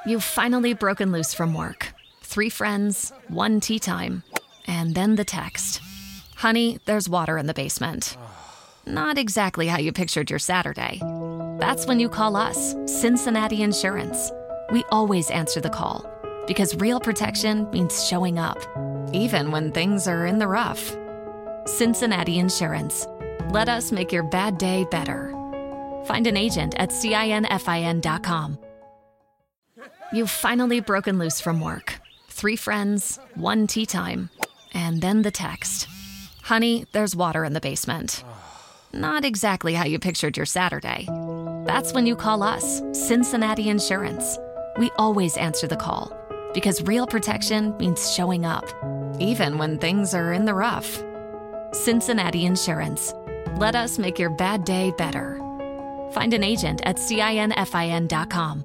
You've finally broken loose from work. 3 friends, 1 tea time, and then the text. Honey, there's water in the basement. Not exactly how you pictured your Saturday. That's when you call us, Cincinnati Insurance. We always answer the call because real protection means showing up, even when things are in the rough. Cincinnati Insurance. Let us make your bad day better. Find an agent at CINFIN.com. You've finally broken loose from work. 3 friends, 1 tea time, and then the text. Honey, there's water in the basement. Not exactly how you pictured your Saturday. That's when you call us, Cincinnati Insurance. We always answer the call because real protection means showing up, even when things are in the rough. Cincinnati Insurance. Let us make your bad day better. Find an agent at CINFIN.com.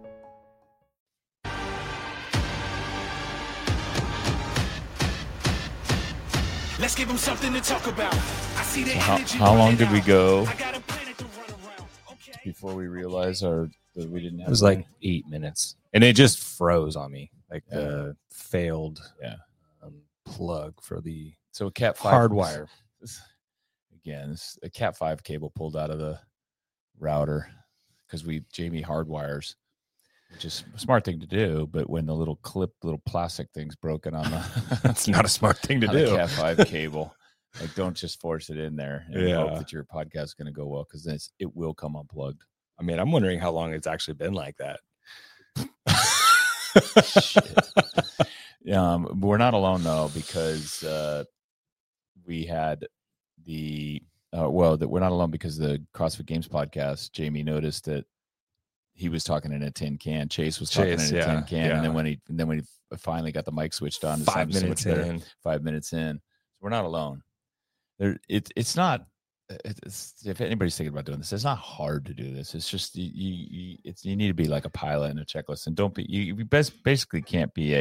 Let's give them something to talk about. I see the How long did we go before we realized that we didn't have? It was like 8 minutes, and it just froze on me, like the failed plug for the Cat 5 hardwire. Again, a Cat 5 cable pulled out of the router because Jamie hardwires, which is a smart thing to do. But when the little plastic thing's broken on the, that's not a smart thing to do. Cat 5 cable, like don't just force it in there and hope that your podcast is going to go well, because then it will come unplugged. I mean, I'm wondering how long it's actually been like that. Shit. We're not alone though, because we had we're not alone because the CrossFit Games podcast, Jamie noticed that he was talking in a tin can. Chase was talking in a tin can, and then when he finally got the mic switched on, 5 minutes in. 5 minutes in, so we're not alone. It's not. If anybody's thinking about doing this, it's not hard to do this. It's just you need to be like a pilot and a checklist, and don't be. You basically can't be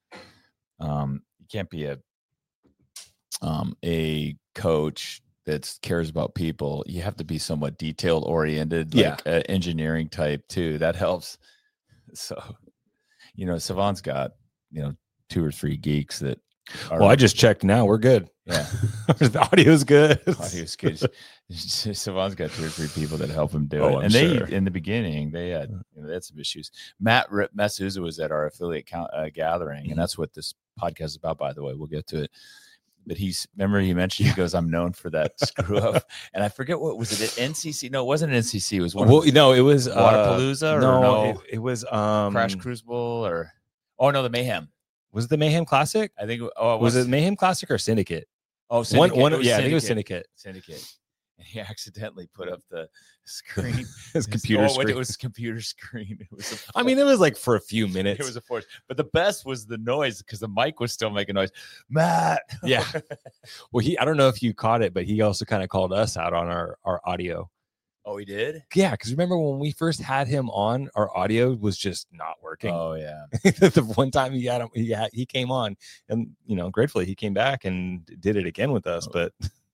a coach that cares about people. You have to be somewhat detail oriented, like engineering type too. That helps. So, Savant's got 2 or 3 geeks that. Well, I just checked now. We're good. Yeah. The audio's good. Audio's good. Savant's got 2 or 3 people that help him do it. And they, in the beginning, they had some issues. Matt Souza was at our affiliate gathering, and that's what this podcast is about, by the way. We'll get to it. But he mentioned, he goes, I'm known for that screw up. And I forget, what was it, at NCC? No, it wasn't NCC. It was it was Waterpalooza. It was Crash Crucible the Mayhem. Was it the Mayhem Classic? I think was it Mayhem Classic or Syndicate? Oh, Syndicate. I think it was Syndicate. And he accidentally put up the screen. His computer screen. It was computer screen. It was. It was like for a few minutes. It was a force. But the best was the noise, because the mic was still making noise. Matt. Yeah. Well, I don't know if you caught it, but he also kind of called us out on our audio. Oh, he did? Yeah, because remember when we first had him on, our audio was just not working. Oh, yeah. The one time he came on, and gratefully he came back and did it again with us. But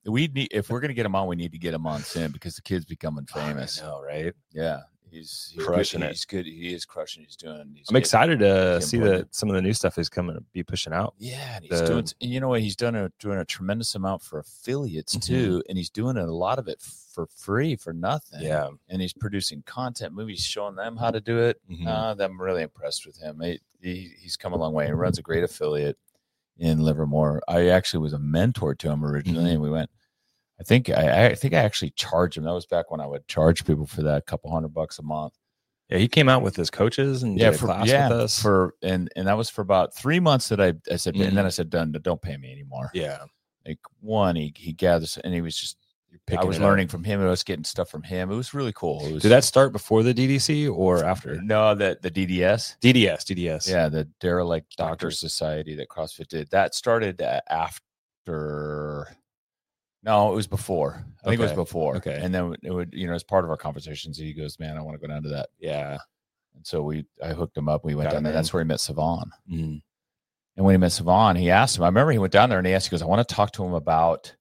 if we're gonna get him on, we need to get him on soon, because the kid's becoming famous. I know, right? Yeah. He's crushing good. it. He's good. He is crushing. I'm excited to see that some of the new stuff is coming to be pushing out. Yeah, and he's doing. And you know what? He's doing a tremendous amount for affiliates too, and he's doing a lot of it for free, for nothing. Yeah, and he's producing content, movies, showing them how to do it. I'm really impressed with him. He's come a long way. He runs a great affiliate in Livermore. I actually was a mentor to him originally, and we went. I think I actually charged him. That was back when I would charge people for that, couple $100 a month. Yeah, he came out with his coaches and did a class with us and that was for about 3 months that I said, and then I said, done, don't pay me anymore. Yeah, like he gathers, and he was just. I was learning from him. I was getting stuff from him. It was really cool. Did that start before the DDC or after? No, the DDS. DDS. Yeah, the Derelict Doctors Society that CrossFit did. That started after. No, it was before. I think it was before. Okay. And then it would, as part of our conversations, he goes, man, I want to go down to that. Yeah. And so I hooked him up. We went down there. That's where he met Savon. Mm. And when he met Savon, he asked him, I remember he went down there and he goes, I want to talk to him about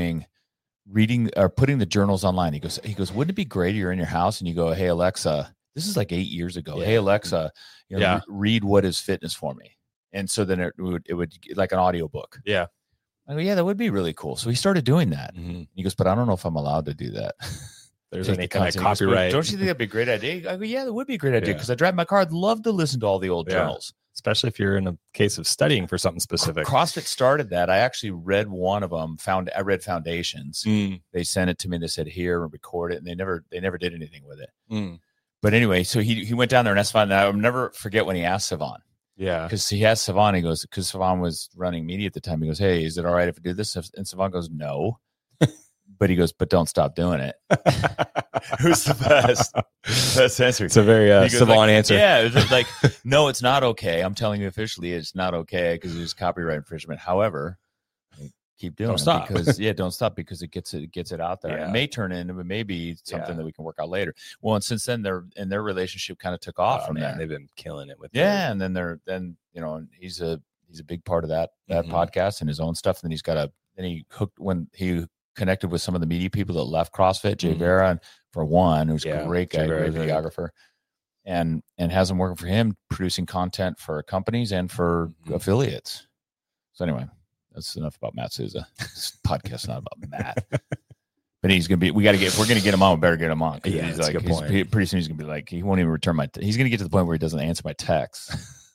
reading or putting the journals online. He goes, wouldn't it be great if you're in your house and you go, hey, Alexa, This is like 8 years ago. Yeah. Hey, Alexa, read What Is Fitness for me. And so then it would like an audiobook. Yeah. I go, yeah, that would be really cool. So he started doing that. Mm-hmm. He goes, but I don't know if I'm allowed to do that. There's any kind of copyright. Goes, don't you think that'd be a great idea? I go, yeah, that would be a great idea because I drive my car. I'd love to listen to all the old journals. Especially if you're in a case of studying for something specific. CrossFit started that. I actually read one of them. I read Foundations. They sent it to me. They said, here, record it. And they never did anything with it. But anyway, so he went down there and asked Sivan. And I'll never forget when he asked Sivan. Yeah. Because he asked Sivan, he goes, because Sivan was running media at the time. He goes, hey, is it all right if I do this? And Sivan goes, no. But he goes, but don't stop doing it. Who's the best? Best answer. It's a very Sivan answer. Yeah. It's like, no, it's not okay. I'm telling you officially, it's not okay because it's copyright infringement. However, keep doing it because don't stop because it gets it out there. It may turn into maybe something that we can work out later. Well, and since then their relationship kind of took off from there. They've been killing it with and then he's a big part of that podcast and his own stuff. And then he hooked when he connected with some of the media people that left CrossFit, Jay Vera, and for one, who's a great guy, great videographer, and has him working for him, producing content for companies and for affiliates. So anyway, that's enough about Matt Souza. This podcast's not about Matt. But he's going to be, we're going to get him on. We better get him on. Yeah, he's that's like, a good point. Pretty soon he's going to be like, he won't even return he's going to get to the point where he doesn't answer my texts.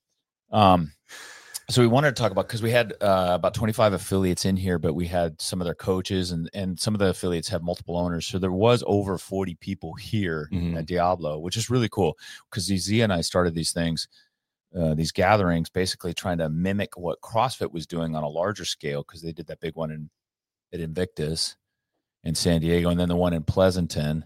So we wanted to talk about, because we had about 25 affiliates in here, but we had some of their coaches and some of the affiliates have multiple owners. So there was over 40 people here at Diablo, which is really cool because Zia and I started these things, these gatherings, basically trying to mimic what CrossFit was doing on a larger scale because they did that big one at Invictus in San Diego, and then the one in Pleasanton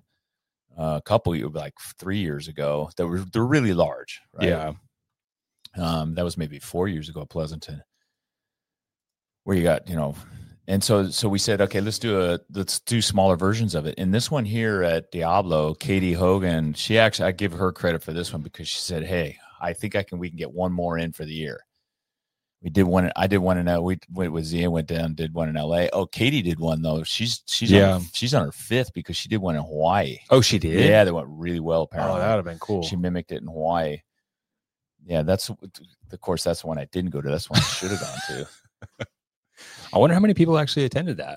like 3 years ago. They're really large, right? Yeah. That was maybe 4 years ago at Pleasanton, where you got, and so we said, okay, let's do smaller versions of it. And this one here at Diablo, Katie Hogan, I give her credit for this one because she said, hey, I think we can get one more in for the year. We did one. I did one we went with Zia, went down, did one in LA. Oh, Katie did one though. She's on her fifth because she did one in Hawaii. Oh, she did? Yeah, they went really well apparently. Oh, that would have been cool. She mimicked it in Hawaii. Yeah, that's the one I didn't go to. That's one I should have gone to. I wonder how many people actually attended that.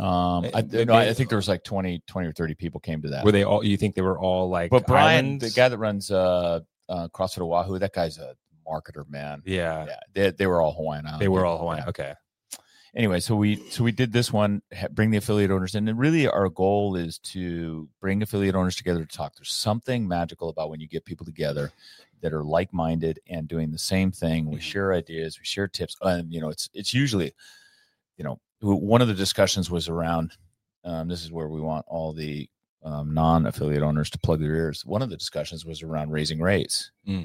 I think there was like 20 or 30 people came to that. Were they all? You think they were all like? But Brian, islands? the guy that runs CrossFit Oahu, that guy's a marketer, man. Yeah. They were all Hawaiian Islanders. They were all Hawaiian. Okay. Anyway, so we did this one, bring the affiliate owners in, and really our goal is to bring affiliate owners together to talk. There's something magical about when you get people together that are like-minded and doing the same thing. We share ideas, we share tips, and it's usually, one of the discussions was around. This is where we want all the non-affiliate owners to plug their ears. One of the discussions was around raising rates, and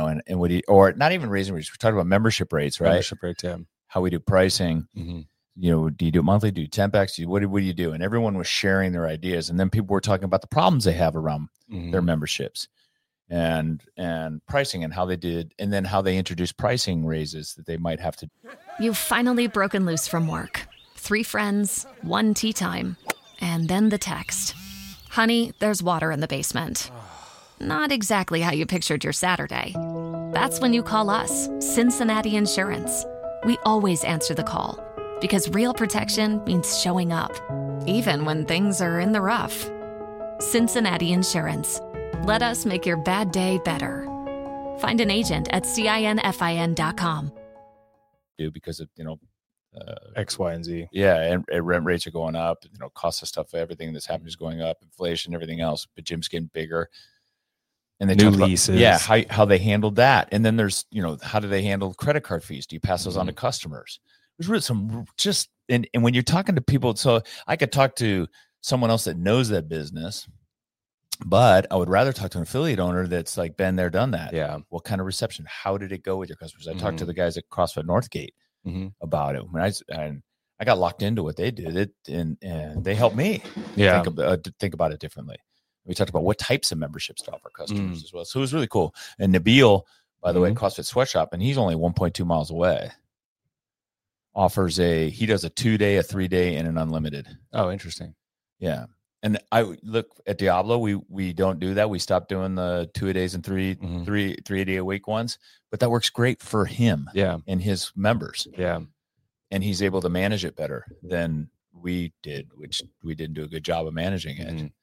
or not even raising rates. We talked about membership rates, right? Membership rates, yeah. How we do pricing. Do you do it monthly? Do you 10 packs? What do you do? And everyone was sharing their ideas. And then people were talking about the problems they have around their memberships and pricing and how they did, and then how they introduced pricing raises that they might have to. You've finally broken loose from work. 3 friends, 1 tea time, and then the text. Honey, there's water in the basement. Not exactly how you pictured your Saturday. That's when you call us, Cincinnati Insurance. We always answer the call because real protection means showing up, even when things are in the rough. Cincinnati Insurance. Let us make your bad day better. Find an agent at CINFIN.com. Because of, X, Y, and Z. Yeah, and rent rates are going up. Cost of stuff, everything that's happening is going up. Inflation, everything else. But gym's getting bigger. And they new talk leases. About, how they handled that. And then there's, how do they handle credit card fees? Do you pass those on to customers? There's really some and when you're talking to people, so I could talk to someone else that knows that business, but I would rather talk to an affiliate owner that's like been there, done that. Yeah. What kind of reception? How did it go with your customers? I talked to the guys at CrossFit Northgate about it when I got locked into what they did, and they helped me think about it differently. We talked about what types of memberships to offer customers as well. So it was really cool. And Nabil, by the way, CrossFit Sweatshop, and he's only 1.2 miles away, he does a 2-day, a 3-day, and an unlimited. Oh, interesting. Yeah. And I look at Diablo. We don't do that. We stopped doing the 2-a-days and three a day a week ones. But that works great for him. Yeah. And his members. Yeah. And he's able to manage it better than we did, which we didn't do a good job of managing it. Mm-hmm.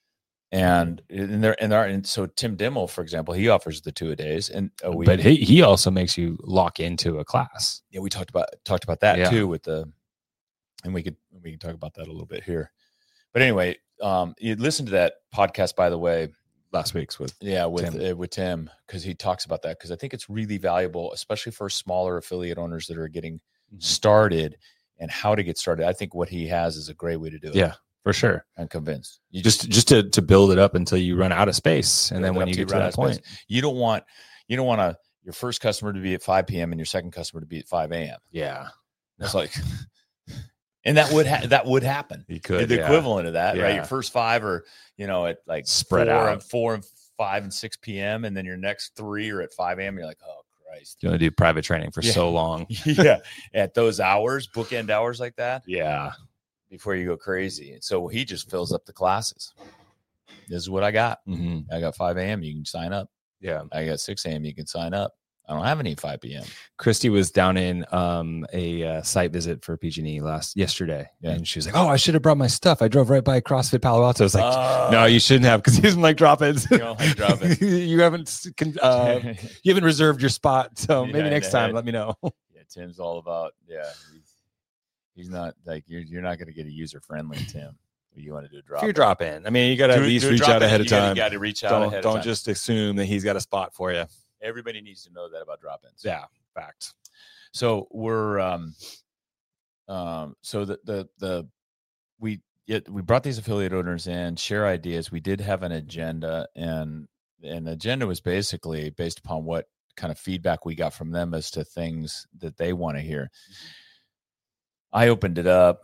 And so Tim Dimmel, for example, he offers the 2-a-days, and but he also makes you lock into a class. Yeah, we talked about that too with and we can talk about that a little bit here. But anyway, you listen to that podcast, by the way, last week's with Tim, because he talks about that, because I think it's really valuable, especially for smaller affiliate owners that are getting started and how to get started. I think what he has is a great way to do it. Yeah, for sure. I'm convinced. You just to build it up until you run out of space, and then when you get to that point, you don't want your first customer to be at 5 p.m. and your second customer to be at 5 a.m. Yeah, it's like. And that would happen. You could the equivalent of that, right? Your first 5 are, at like spread out 4 and 5 and 6 p.m. and then your next 3 are at 5 a.m. You're like, oh Christ! You want to do private training for so long, at those hours, bookend hours like that, before you go crazy. And so he just fills up the classes. This is what I got. I got 5 a.m. You can sign up. Yeah, I got 6 a.m. You can sign up. I don't have any 5 p.m. Christy was down in a site visit for PG&E yesterday, and she was like, "Oh, I should have brought my stuff. I drove right by CrossFit Palo Alto." I was like, "No, you shouldn't have, because he doesn't like drop-ins. You don't like drop-ins. You haven't reserved your spot, so maybe next time let me know." Yeah, Tim's all about he's not like you're not going to get a user friendly Tim. You want to do a drop? If you're drop-in, I mean, you got to at least reach out ahead of time. You got to reach out ahead of time. Don't just assume that he's got a spot for you. Everybody needs to know that about drop-ins. Yeah, fact. So we're we brought these affiliate owners in, share ideas. We did have an agenda, and the agenda was basically based upon what kind of feedback we got from them as to things that they want to hear. I opened it up,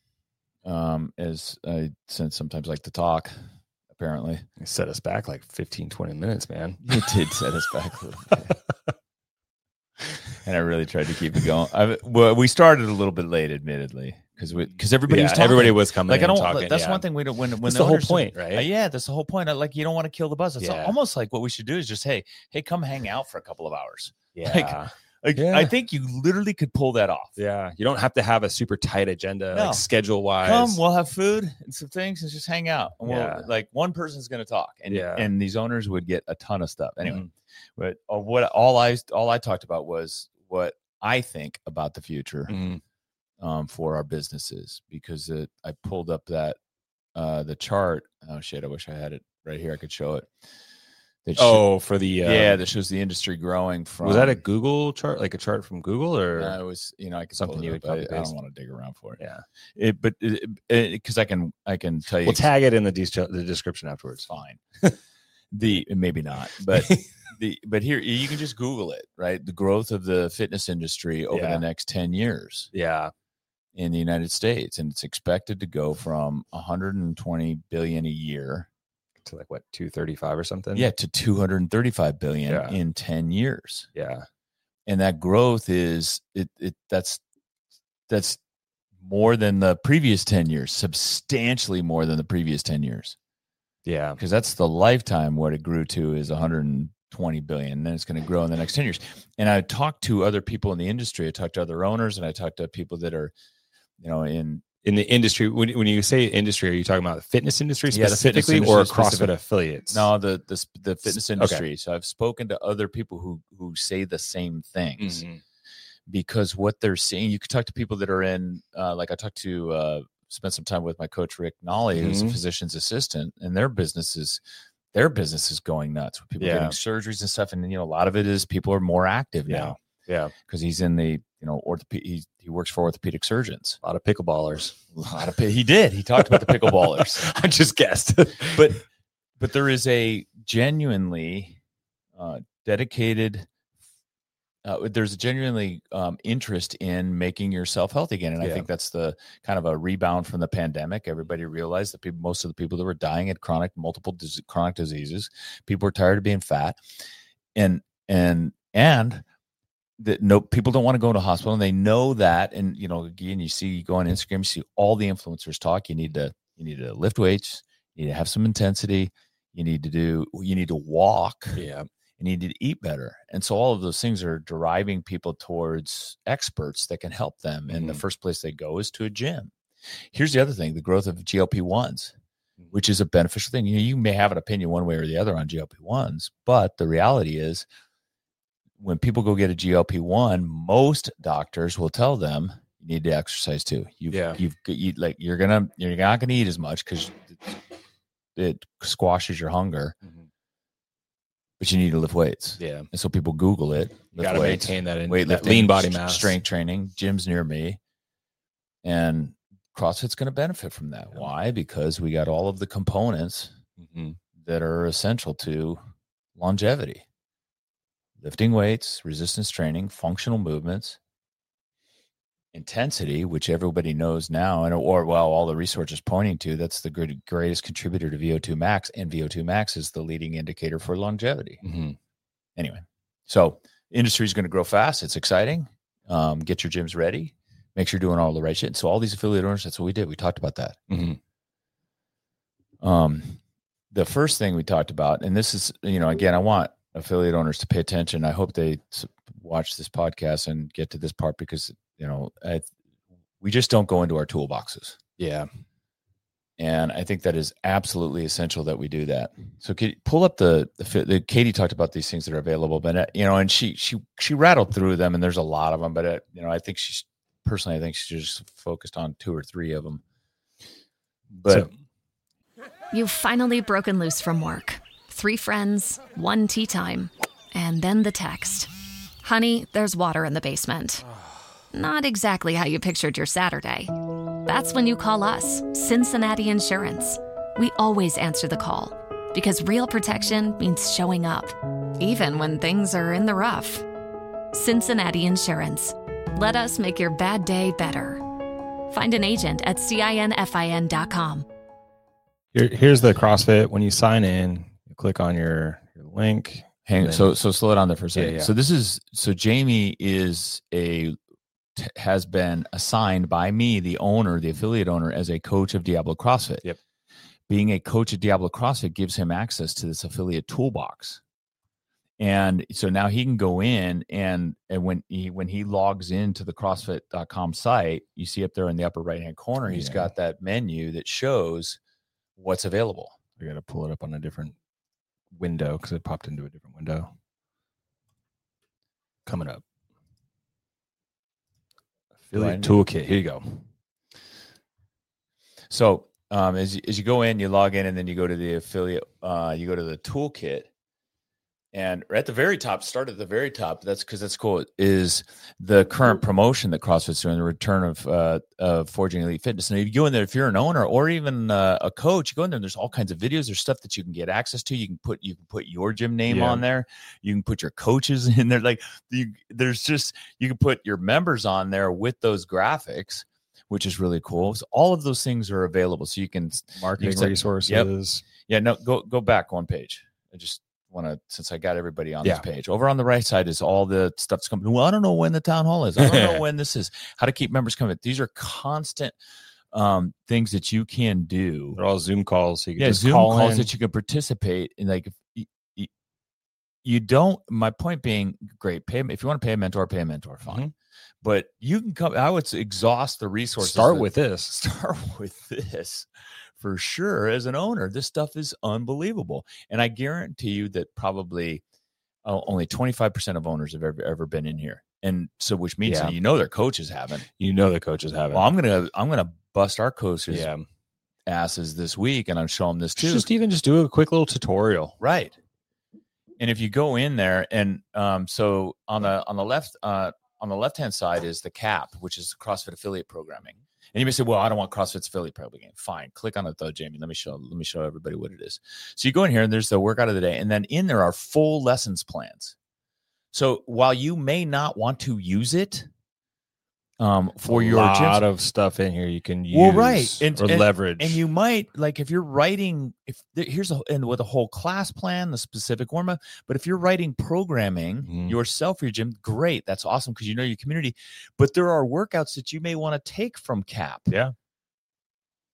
as I sometimes like to talk. Apparently, it set us back like 15-20 minutes, man. It did set us back a little bit. And I really tried to keep it going. We started a little bit late, admittedly, because everybody was talking. Everybody was coming. Like, in talking. That's one thing we don't. When that's the whole point, right? That's the whole point. You don't want to kill the buzz. It's almost like what we should do is just hey, come hang out for a couple of hours. Yeah. I think you literally could pull that off. Yeah, you don't have to have a super tight agenda, like schedule wise. Come, we'll have food and some things, and just hang out. And like one person's going to talk, and these owners would get a ton of stuff anyway. But all I talked about was what I think about the future for our businesses, because I pulled up that the chart. Oh shit! I wish I had it right here. I could show it. For the that shows the industry growing from. Was that a Google chart, like a chart from Google, or it was I could something you would copy paste? I don't want to dig around for it. Yeah, but because I can tell you. We'll tag it in the description afterwards. Fine. Maybe not, but but here you can just Google it, right? The growth of the fitness industry over the next 10 years. Yeah. In the United States, and it's expected to go from 120 billion a year to like what, 235 or something? Yeah, to 235 billion in 10 years. Yeah. And that growth is that's more than the previous 10 years, substantially more than the previous 10 years. Yeah. Because that's the lifetime. What it grew to is 120 billion. And then it's going to grow in the next 10 years. And I talked to other people in the industry. I talked to other owners, and I talked to people that are, in the industry. When you say industry, are you talking about the fitness industry specifically, or CrossFit affiliates? No, the fitness industry. Okay. So I've spoken to other people who say the same things, because what they're seeing, you could talk to people that are in, like I talked to, spent some time with my coach, Rick Nolly, who's a physician's assistant, and their business is going nuts with people getting surgeries and stuff. And, a lot of it is people are more active now. Yeah. Because he's in the, he works for orthopedic surgeons. A lot of pickleballers. He talked about the pickleballers. I just guessed. but there is a genuinely dedicated, there's a genuinely interest in making yourself healthy again. And I think that's the kind of a rebound from the pandemic. Everybody realized that most of the people that were dying had multiple chronic diseases. People were tired of being fat, and that people don't want to go to a hospital, and they know that. And again, you go on Instagram, you see all the influencers talk. You need to You need to lift weights. You need to have some intensity. You need to walk. Yeah. You need to eat better. And so all of those things are driving people towards experts that can help them. And the first place they go is to a gym. Here's the other thing, the growth of GLP-1s, which is a beneficial thing. You may have an opinion one way or the other on GLP-1s, but the reality is when people go get a GLP-1, most doctors will tell them you need to exercise too. You're not going to eat as much because it squashes your hunger. But you need to lift weights. Yeah. And so people Google it. You got to maintain that weightlifting, lean body mass. Strength training, gyms near me. And CrossFit's going to benefit from that. Why? Because we got all of the components that are essential to longevity. Lifting weights, resistance training, functional movements, intensity, which everybody knows now, all the research is pointing to, that's the greatest contributor to VO2 max, and VO2 max is the leading indicator for longevity. Anyway, so industry is going to grow fast. It's exciting. Get your gyms ready. Make sure you're doing all the right shit. So all these affiliate owners, that's what we did. We talked about that. The first thing we talked about, and this is, again, I want affiliate owners to pay attention. I hope they watch this podcast and get to this part because we just don't go into our toolboxes. Yeah. And I think that is absolutely essential that we do that. So pull up the Katie talked about these things that are available, but and she rattled through them, and there's a lot of them, but I think she's just focused on 2 or 3 of them. But you've finally broken loose from work. 3 friends, 1 tea time, and then the text. Honey, there's water in the basement. Not exactly how you pictured your Saturday. That's when you call us, Cincinnati Insurance. We always answer the call because real protection means showing up, even when things are in the rough. Cincinnati Insurance. Let us make your bad day better. Find an agent at CINFIN.com. Here's the CrossFit. When you sign in, you click on your link. So slow it down there for a second. Yeah. So Jamie has been assigned by me, the affiliate owner, as a coach of Diablo CrossFit. Yep. Being a coach of Diablo CrossFit gives him access to this affiliate toolbox. And so now he can go in and when he logs into the CrossFit.com site, you see up there in the upper right-hand corner, he's got that menu that shows what's available. I got to pull it up on a different window because it popped into a different window. Coming up. Affiliate toolkit. Here you go. So as you go in, you log in, and then you go to the affiliate. You go to the toolkit, and at the very top, start at the very top. That's because that's cool. Is the current promotion that CrossFit's doing, the return of Forging Elite Fitness. And if you go in there, if you're an owner or even a coach, you go in there, and there's all kinds of videos. There's stuff that you can get access to. You can put your gym name on there. You can put your coaches in there. You can put your members on there with those graphics, which is really cool. So all of those things are available. So you can marketing resources. Yep. Yeah. No, go back one page. Since I got everybody on this page, over on the right side is all the stuff that's coming. Well, I don't know when the town hall is. I don't know when this is. How to keep members coming. These are constant things that you can do. They're all Zoom calls. So you can just Zoom call calls in. that you can participate in. Like you don't. My point being, great. If you want to pay a mentor, fine. Mm-hmm. But you can come. I would exhaust the resources. Start with this. For sure, as an owner, this stuff is unbelievable. And I guarantee you that probably only 25% of owners have ever been in here. And so, which means that their coaches haven't. Well, I'm gonna bust our coaches' asses this week, and I'm showing them this too. Just do a quick little tutorial, right? And if you go in there, and so on the left-hand side is the CAP, which is CrossFit affiliate programming. And you may say, well, I don't want CrossFit's affiliate programming. Fine. Click on it though, Jamie. Let me show everybody what it is. So you go in here and there's the workout of the day. And then in there are full lessons plans. So while you may not want to use it for your gyms, a lot of stuff in here you can use and leverage. And you might, like, if you're writing, with a whole class plan, the specific warm-up, but if you're writing programming yourself for your gym, great. That's awesome because you know your community. But there are workouts that you may want to take from CAP. Yeah.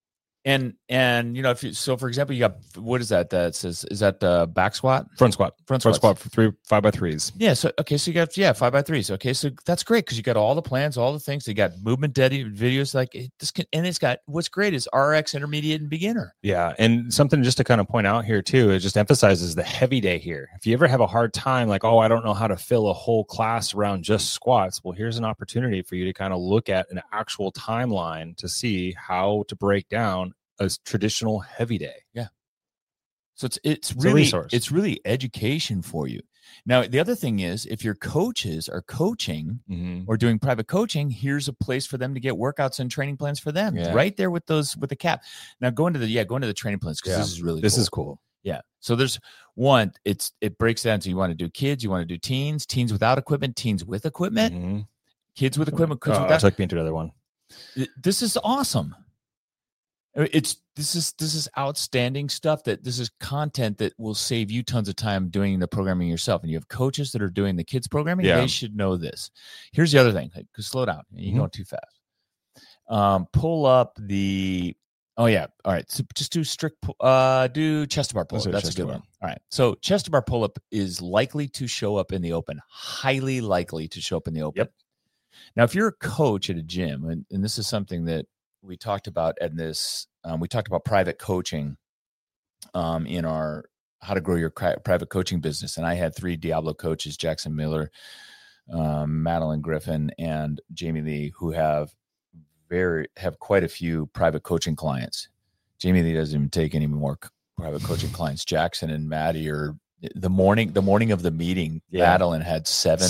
And if you, so for example, you got, what is that? That says, is that back squat? Front squat for 5x3s. Yeah. So, okay. So you got, 5x3s. Okay. So that's great. Cause you got all the plans, all the things. You got movement videos like this and it's got, what's great is RX, intermediate, and beginner. Yeah. And something just to kind of point out here too, it just emphasizes the heavy day here. If you ever have a hard time, like, oh, I don't know how to fill a whole class around just squats. Well, here's an opportunity for you to kind of look at an actual timeline to see how to break down a traditional heavy day. Yeah. So it's really education for you. Now, the other thing is, if your coaches are coaching or doing private coaching, here's a place for them to get workouts and training plans for them. Yeah. Right there with the cap. Now go into the training plans, because this is really this is cool. Yeah. So there's one, it breaks down to, you want to do kids, you want to do teens without equipment, teens with equipment, kids with equipment, kids without. Took me into another one. This is awesome. This is outstanding stuff. This is content that will save you tons of time doing the programming yourself. And you have coaches that are doing the kids programming. Yeah. They should know this. Here's the other thing. Because slow down. You're going too fast. Pull up the. Oh yeah. All right. So just do do chest to bar pull up. That's a good one. All right. So chest to bar pull up is likely to show up in the open. Highly likely to show up in the open. Yep. Now, if you're a coach at a gym, and this is something that we talked about at this, we talked about private coaching in our how to grow your private coaching business. And I had 3 Diablo coaches, Jackson Miller, Madeline Griffin, and Jamie Lee, who have quite a few private coaching clients. Jamie Lee doesn't even take any more private coaching clients. Jackson and Maddie are the morning of the meeting. Yeah. Madeline had seven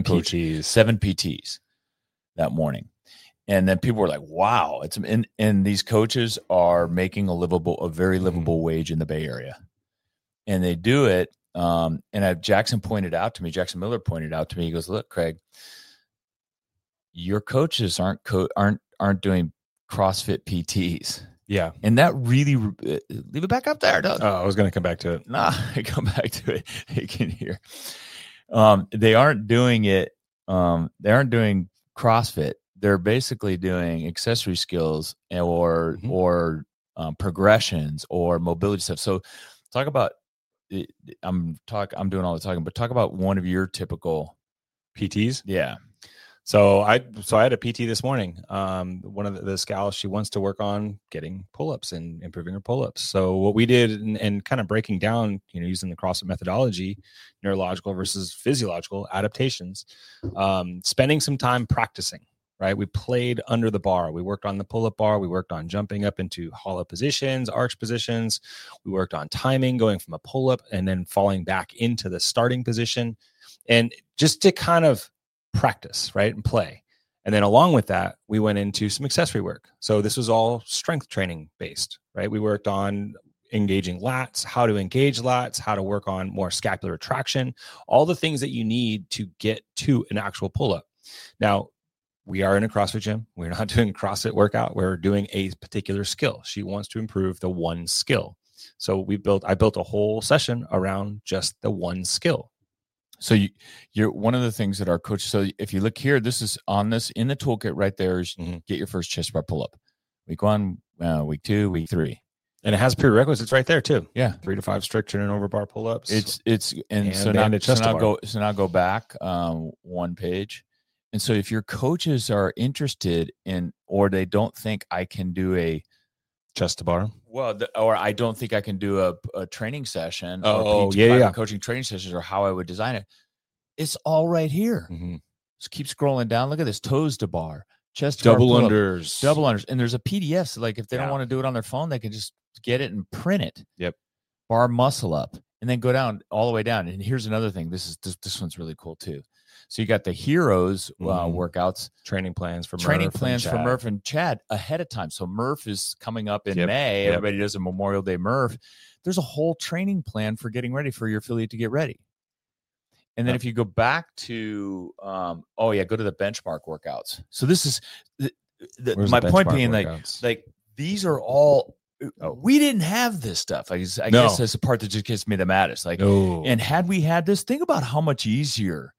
PTs that morning. And then people were like, wow, and these coaches are making a very livable wage in the Bay Area. And they do it. And Jackson Miller pointed out to me, he goes, look, Craig, your coaches aren't doing CrossFit PTs. Yeah. And that really, leave it back up there, Doug. Oh, I was going to come back to it. Nah, come back to it. You can hear. They aren't doing it. They aren't doing CrossFit. They're basically doing accessory skills or progressions or mobility stuff. So talk about, I'm doing all the talking, but talk about one of your typical PTs. Yeah. So I had a PT this morning. One of the gals, she wants to work on getting pull-ups and improving her pull-ups. So what we did and kind of breaking down, using the CrossFit methodology, neurological versus physiological adaptations, spending some time practicing. Right. We played under the bar. We worked on the pull-up bar. We worked on jumping up into hollow positions, arch positions. We worked on timing, going from a pull-up and then falling back into the starting position. And just to kind of practice, right, and play. And then along with that, we went into some accessory work. So this was all strength training based, right? We worked on engaging lats, how to engage lats, how to work on more scapular traction, all the things that you need to get to an actual pull-up. Now, we are in a CrossFit gym. We're not doing a CrossFit workout. We're doing a particular skill. She wants to improve the one skill. So I built a whole session around just the one skill. So you're one of the things that our coach, so if you look here, this is on this in the toolkit right there is get your first chest bar pull up. Week 1, week 2, week 3. And it has prerequisites right there too. Yeah. 3 to 5 strict chin and over bar pull-ups. Now go back one page. And so if your coaches are interested in, or they don't think I can do a chest to bar, or I don't think I can do a training session, coaching training sessions, or how I would design it, it's all right here. Just keep scrolling down. Look at this: toes to bar, chest to double bar, unders, and there's a PDF. So like if they don't want to do it on their phone, they can just get it and print it. Yep. Bar muscle up, and then go down all the way down. And here's another thing. This one's really cool too. So you got the heroes workouts, training plans for Murph and Chad ahead of time. So Murph is coming up in May. Yep. Everybody does a Memorial Day Murph. There's a whole training plan for getting ready for your affiliate to get ready. And then if you go back to, go to the benchmark workouts. So this is my point being like these are all. We didn't have this stuff. I guess that's the part that just gets me the maddest. And had we had this, think about how much easier.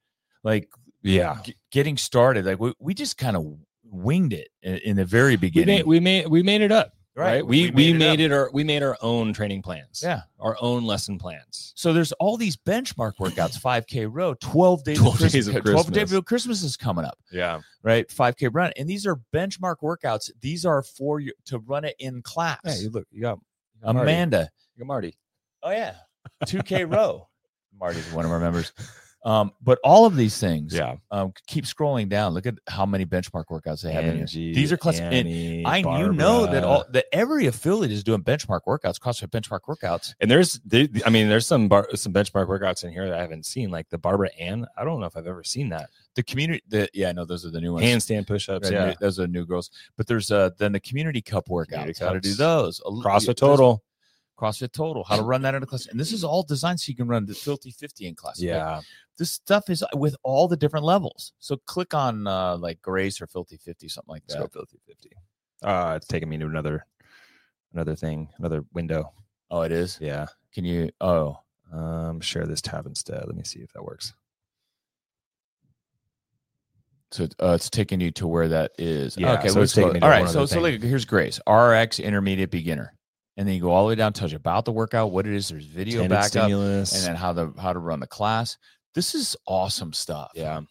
Getting started, we just kind of winged it in the very beginning. We made it up. right? We made our own training plans. Yeah. Our own lesson plans. So there's all these benchmark workouts, 5K row, 12 days 12 of Christmas. days of 12 days Christmas. of Christmas is coming up, Yeah. right? 5K run. And these are benchmark workouts. These are for you to run it in class. Yeah, you got Amanda. You got Marty. Oh, yeah. 2K row. Marty's one of our members. But all of these things, keep scrolling down. Look at how many benchmark workouts they have in here. These are classic. You know that every affiliate is doing benchmark workouts, CrossFit benchmark workouts. And there's some benchmark workouts in here that I haven't seen, like the Barbara Ann. I don't know if I've ever seen that. The community, those are the new ones. Handstand push-ups, right, those are new girls. But there's then the community cup workouts. How to do those? CrossFit Total. CrossFit Total, how to run that in a class. And this is all designed so you can run the Filthy 50 in class. Yeah. Like, this stuff is with all the different levels. So click on like Grace or Filthy 50, something like that. Let's go Filthy 50. It's taking me to another thing, another window. Oh, it is? Yeah. Can you, share this tab instead. Let me see if that works. So it's taking you to where that is. Yeah, okay, so it's taking me to all right, one so other look, here's Grace, RX intermediate beginner. And then you go all the way down, tells you about the workout, what it is. There's video backup, stimulus, and then how to run the class. This is awesome stuff. Yeah.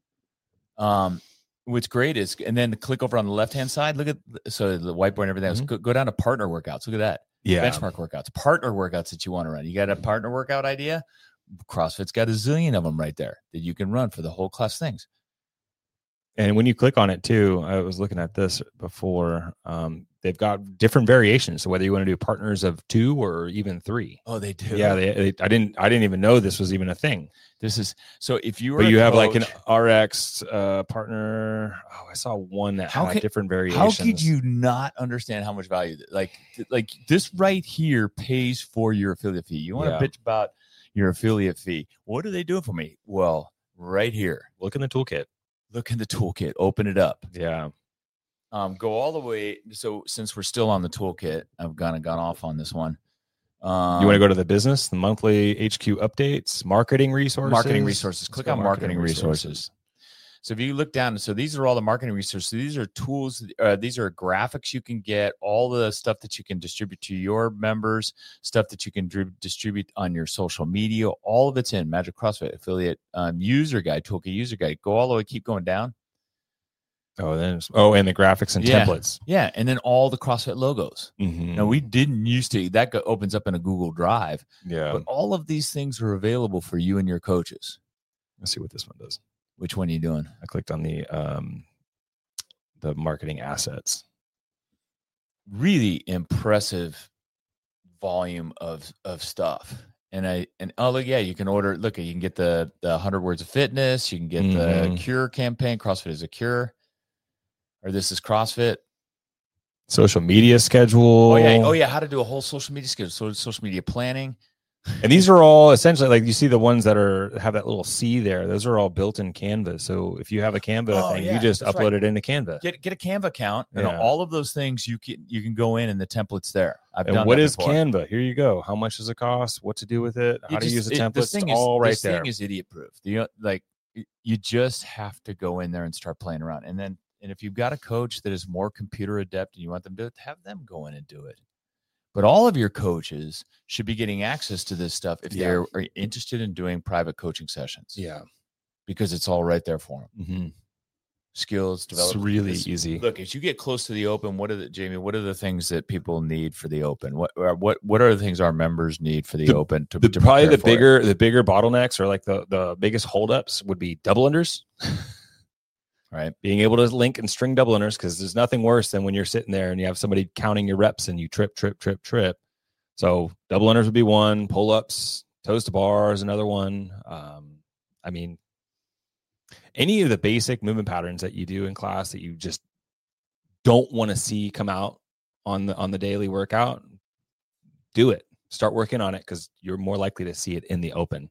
What's great is, and then click over on the left-hand side. Look at the whiteboard and everything else. Go down to partner workouts. Look at that. Yeah. Benchmark workouts, partner workouts that you want to run. You got a partner workout idea? CrossFit's got a zillion of them right there that you can run for the whole class things. And when you click on it too, I was looking at this before. They've got different variations. So whether you want to do partners of 2 or even 3. Oh, they do. Yeah, I didn't even know this was even a thing. This is so if you were, but you have like an RX partner. Oh, I saw one that had different variations. How could you not understand how much value? Like this right here pays for your affiliate fee. You want to bitch about your affiliate fee? What are they doing for me? Well, right here. Look in the toolkit. Look in the toolkit. Open it up. Yeah. Go all the way. So since we're still on the toolkit, I've kind of gone off on this one. You want to go to the business, the monthly HQ updates, marketing resources. Click on marketing resources. So if you look down, so these are all the marketing resources. So these are tools. These are graphics you can get, all the stuff that you can distribute to your members, stuff that you can distribute on your social media. All of it's in Magic CrossFit Affiliate user guide, toolkit user guide. Go all the way, keep going down. And the graphics and templates. Yeah, and then all the CrossFit logos. Mm-hmm. Now, we didn't used to. That opens up in a Google Drive. Yeah. But all of these things are available for you and your coaches. Let's see what this one does. Which one are you doing? I clicked on the marketing assets. Really impressive volume of stuff. And look, you can order. Look, you can get the 100 Words of Fitness. You can get the Cure campaign. CrossFit is a cure. Or this is CrossFit. Social media schedule. Oh yeah. How to do a whole social media schedule. So social media planning. And these are all essentially, like, you see the ones that have that little C there. Those are all built in Canva. So if you have a Canva thing, you just upload it into Canva. Get a Canva account, and all of those things you can go in, and the templates there. What is Canva? Here you go. How much does it cost? What to do with it? How to use the templates? It's all right there. This thing is idiot proof. You just have to go in there and start playing around, and if you've got a coach that is more computer adept and you want them to have them go in and do it. But all of your coaches should be getting access to this stuff if they're interested in doing private coaching sessions. Yeah. Because it's all right there for them. Mm-hmm. Skills, development. It's really easy. Look, as you get close to the open, what are the things that people need for the open? What are the things our members need for the open? Probably the bigger bottlenecks, or like the biggest holdups, would be double unders. Right. Being able to link and string double unders, because there's nothing worse than when you're sitting there and you have somebody counting your reps and you trip. So double unders would be one, pull-ups, toes to bars, another one. Any of the basic movement patterns that you do in class that you just don't want to see come out on the daily workout, do it. Start working on it, because you're more likely to see it in the open.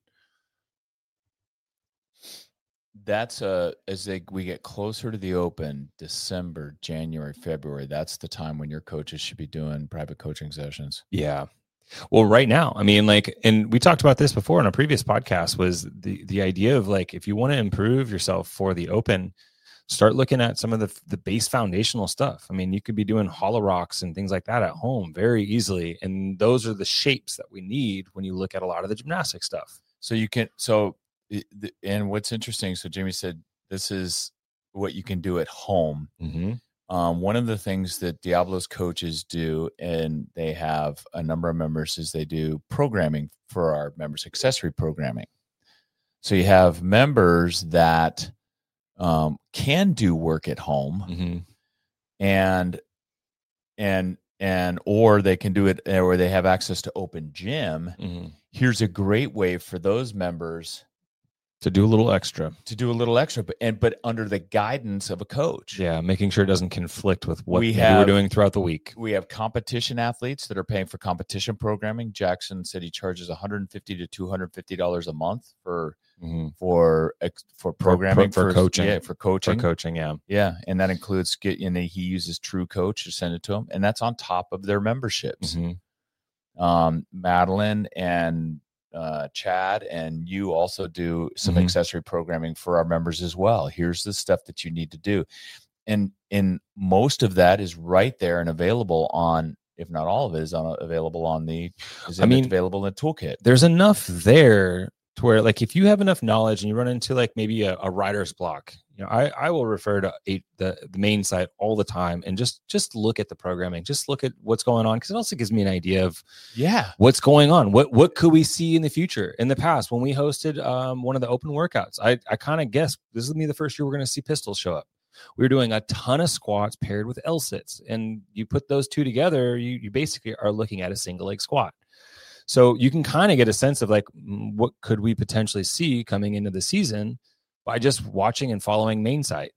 That's we get closer to the open, December, January, February. That's the time when your coaches should be doing private coaching sessions. Yeah. Well, right now, and we talked about this before in a previous podcast, was the idea of, like, if you want to improve yourself for the open, start looking at some of the base foundational stuff. I mean, you could be doing hollow rocks and things like that at home very easily. And those are the shapes that we need when you look at a lot of the gymnastic stuff. So and what's interesting, so Jamie said, this is what you can do at home. Mm-hmm. One of the things that Diablo's coaches do, and they have a number of members, is they do programming for our members, accessory programming. So you have members that can do work at home, Mm-hmm. or they can do it, or they have access to open gym. Mm-hmm. Here's a great way for those members To do a little extra. but under the guidance of a coach. Yeah, making sure it doesn't conflict with what We we're doing throughout the week. We have competition athletes that are paying for competition programming. Jackson said he charges $150 to $250 a month for programming for coaching. Yeah, for coaching. For coaching, yeah. Yeah, and that includes he uses True Coach to send it to them, and that's on top of their memberships. Mm-hmm. Madeline and Chad and you also do some Mm-hmm. accessory programming for our members as well. Here's the stuff that you need to do, and most of that is right there and available on, if not all of it is available on available in the toolkit. There's enough there to where, like, if you have enough knowledge and you run into like maybe a writer's block, I will refer to the main site all the time and just look at the programming, just look at what's going on, because it also gives me an idea of what's going on. What could we see in the future? In the past, when we hosted one of the open workouts, I kind of guessed this is gonna be the first year we're going to see pistols show up. We were doing a ton of squats paired with L sits, and you put those two together, you basically are looking at a single leg squat. So you can kind of get a sense of like, what could we potentially see coming into the season by just watching and following main site.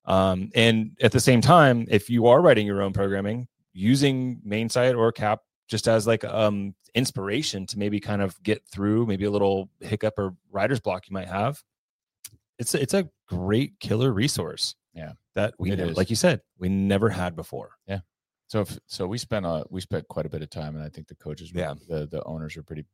And at the same time, if you are writing your own programming, using main site or CAP just as like inspiration to maybe kind of get through maybe a little hiccup or writer's block you might have, it's a great killer resource. Yeah, that like you said, we never had before. Yeah. So we spent quite a bit of time, and I think the coaches, the owners are pretty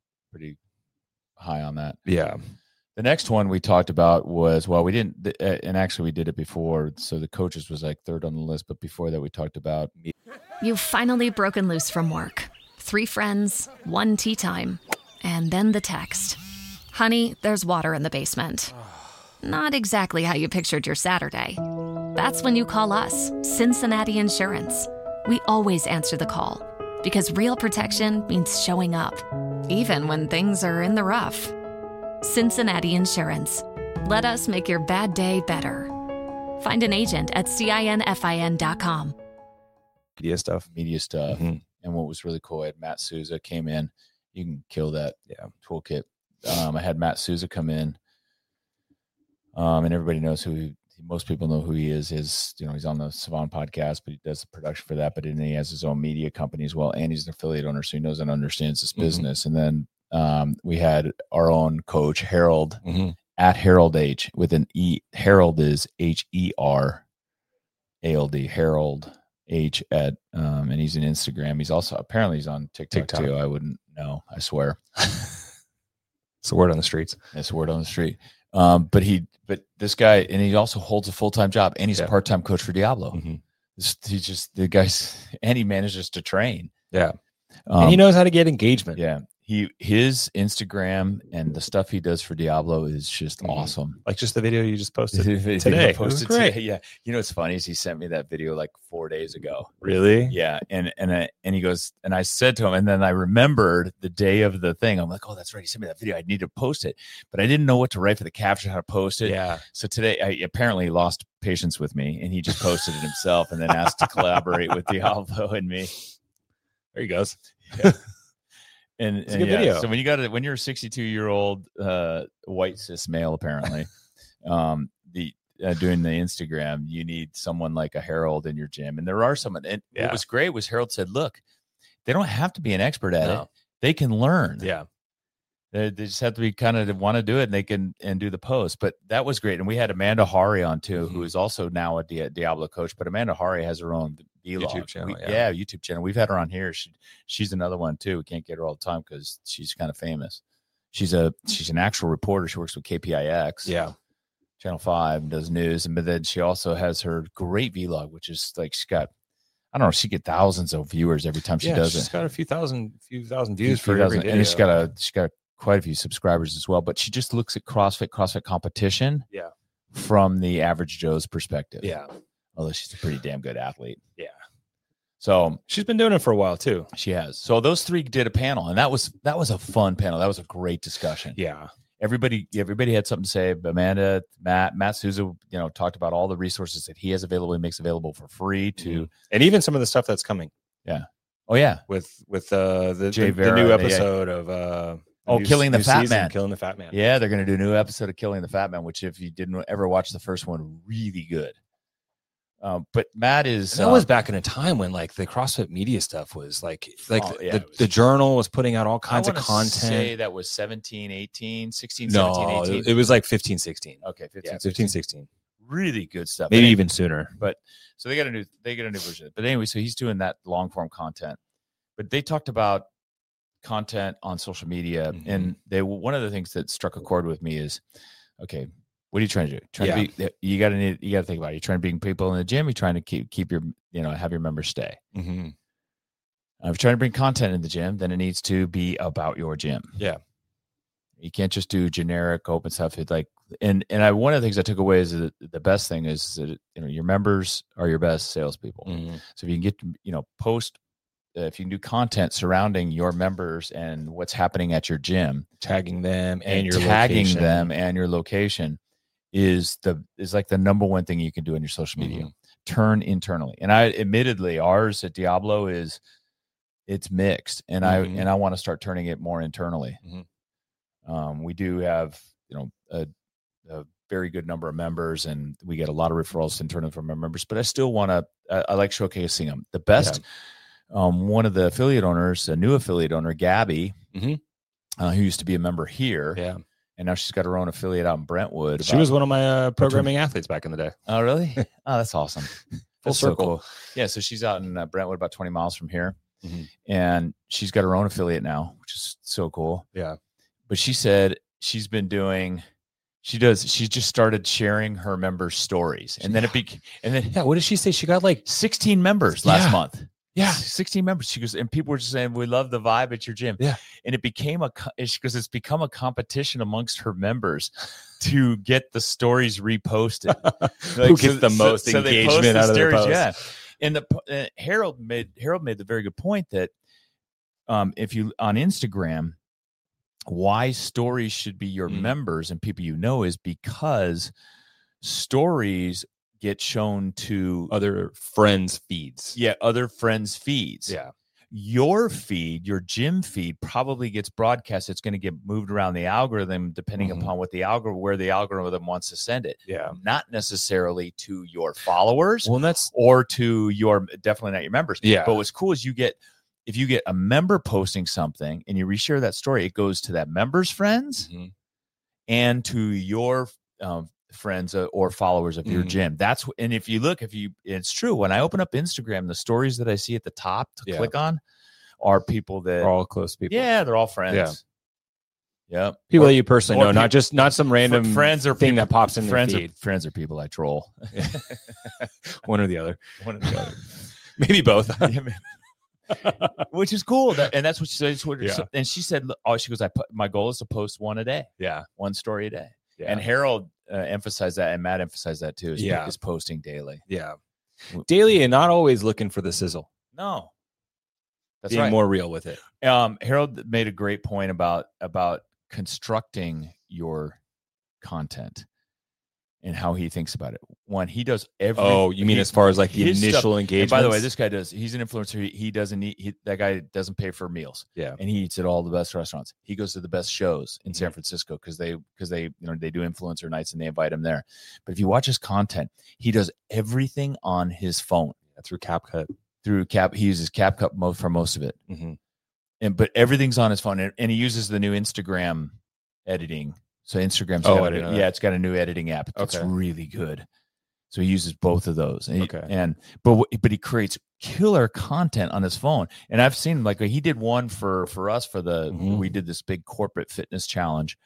high on that. Yeah. The next one we talked about was, we didn't, and actually we did it before. So the coaches was like third on the list, but before that we talked about. You've finally broken loose from work. 3 friends, 1 tea time, and then the text. Honey, there's water in the basement. Not exactly how you pictured your Saturday. That's when you call us, Cincinnati Insurance. We always answer the call, because real protection means showing up, even when things are in the rough. Cincinnati Insurance. Let us make your bad day better. Find an agent at CINFIN.com. Media stuff. Mm-hmm. And what was really cool, I had Matt Souza came in. You can kill that toolkit. I had Matt Souza come in. And everybody knows most people know who he is. He's on the Savant podcast, but he does the production for that. But then he has his own media company as well. And he's an affiliate owner, so he knows and understands this business. And then we had our own coach, Harold, at Harold H with an E. Harold is HERALD, Harold H at, and he's on Instagram. He's also, apparently he's on TikTok too. I wouldn't know. I swear. It's the word on the streets. It's the word on the street. But this guy, and he also holds a full-time job, and he's a part-time coach for Diablo. Mm-hmm. He's just the guy's, and he manages to train. Yeah. And he knows how to get engagement. Yeah. His Instagram and the stuff he does for Diablo is just awesome. Like just the video you just posted today. Today. Yeah. What's funny is he sent me that video like 4 days ago. Really? Yeah. And he goes, and I said to him, and then I remembered the day of the thing. I'm like, oh, that's right. He sent me that video. I need to post it, but I didn't know what to write for the caption, how to post it. Yeah. So today I apparently lost patience with me, and he just posted it himself and then asked to collaborate with Diablo and me. There he goes. Yeah. And it's a good video. So when you're a 62-year-old white cis male, apparently, doing the Instagram, you need someone like a Harold in your gym. And there are some. And what was great was Harold said, "Look, they don't have to be an expert at it; they can learn. Yeah, they just have to be kind of want to do it, and they can do the post." But that was great. And we had Amanda Hari on too, who is also now a Diablo coach. But Amanda Hari has her own YouTube channel. YouTube channel. We've had her on here. She's another one too. We can't get her all the time because she's kind of famous. She's an actual reporter. She works with KPIX. Yeah. Channel 5 and does news. But then she also has her great vlog, which is like she's got, I don't know, she get thousands of viewers every time she does she's it. got a few thousand views for every video. And she's got quite a few subscribers as well. But she just looks at CrossFit competition from the average Joe's perspective. Yeah. Although she's a pretty damn good athlete. Yeah. So she's been doing it for a while too. She has. So those three did a panel, and that was a fun panel. That was a great discussion. Yeah. Everybody had something to say. Amanda, Matt Souza, talked about all the resources that he has available. He makes available for free to, and even some of the stuff that's coming. Yeah. Oh yeah. With the Vera, new episode of Killing the Fat Man. Killing the Fat Man. Yeah, they're going to do a new episode of Killing the Fat Man, which if you didn't ever watch the first one, really good. But Matt is that was back in a time when like the CrossFit media stuff was the journal was putting out all kinds of content. Say that was 17, 18, 16, no, 17, 18. It was like 15, 16. Okay, 15, 16. Really good stuff. Maybe even sooner. But so they got a new version. But anyway, so he's doing that long form content. But they talked about content on social media, and one of the things that struck a chord with me is, okay, what are you trying to do? You got to think about it. You're trying to bring people in the gym. You're trying to keep your, have your members stay. If you're trying to bring content in the gym, then it needs to be about your gym. Yeah. You can't just do generic open stuff. It's like, one of the things I took away is that the best thing is that, your members are your best salespeople. So if you can get, post, if you can do content surrounding your members and what's happening at your gym, tagging them and your location is like the number one thing you can do on your social media. Turn internally. And admittedly, ours at Diablo it's mixed, and I want to start turning it more internally. We do have, a very good number of members, and we get a lot of referrals internally from our members, but I still want to, I like showcasing them. The best, one of the affiliate owners, a new affiliate owner, Gabby, who used to be a member here. Yeah. And now she's got her own affiliate out in Brentwood. She was one of my programming athletes back in the day. Oh, really? Oh, that's awesome. Full circle. So cool. Yeah. So she's out in Brentwood, about 20 miles from here. And she's got her own affiliate now, which is so cool. Yeah. But she said she's just started sharing her members' stories. And then what did she say? She got like 16 members last month. Yeah. 16 members. She goes, and people were just saying, we love the vibe at your gym. Yeah. And it became it's become a competition amongst her members to get the stories reposted. Who gets the most engagement out of the post? Yeah. And Harold made the very good point that if you on Instagram, why stories should be your members and people is because stories get shown to other friends' feeds. Yeah, other friends' feeds. Yeah. Your feed, your gym feed probably gets broadcast. It's going to get moved around the algorithm depending upon where the algorithm wants to send it. Yeah. Not necessarily to your followers. Well, or to definitely not your members. Yeah. But what's cool is if you get a member posting something and you reshare that story, it goes to that member's friends and to your friends or followers of your gym. And if you look, it's true. When I open up Instagram, the stories that I see at the top to click on are people that are all close people. Yeah, they're all friends. Yeah. People that you personally know, not some random friends or thing people, that pops in friends the feed. Friends are people I troll. One or the other. Maybe both. Which is cool. And that's what she said. And she said, she goes, my goal is to post one a day. Yeah. One story a day. Yeah. And Harold emphasized that, and Matt emphasized that too. Is posting daily. Yeah. Daily, and not always looking for the sizzle. No. That's being right. more real with it. Harold made a great point about constructing your content and how he thinks about it. One, he does every. Oh, you mean as far as like the initial engagement? By the way, this guy does. He's an influencer. He doesn't eat. That guy doesn't pay for meals. Yeah, and he eats at all the best restaurants. He goes to the best shows in San Francisco because they they do influencer nights and they invite him there. But if you watch his content, he does everything on his phone through CapCut. He uses CapCut for most of it. But everything's on his phone, and he uses the new Instagram editing. So Instagram's it's got a new editing app. It's really good. So he uses both of those. And but he creates killer content on his phone. And I've seen like he did one for us for we did this big corporate fitness challenge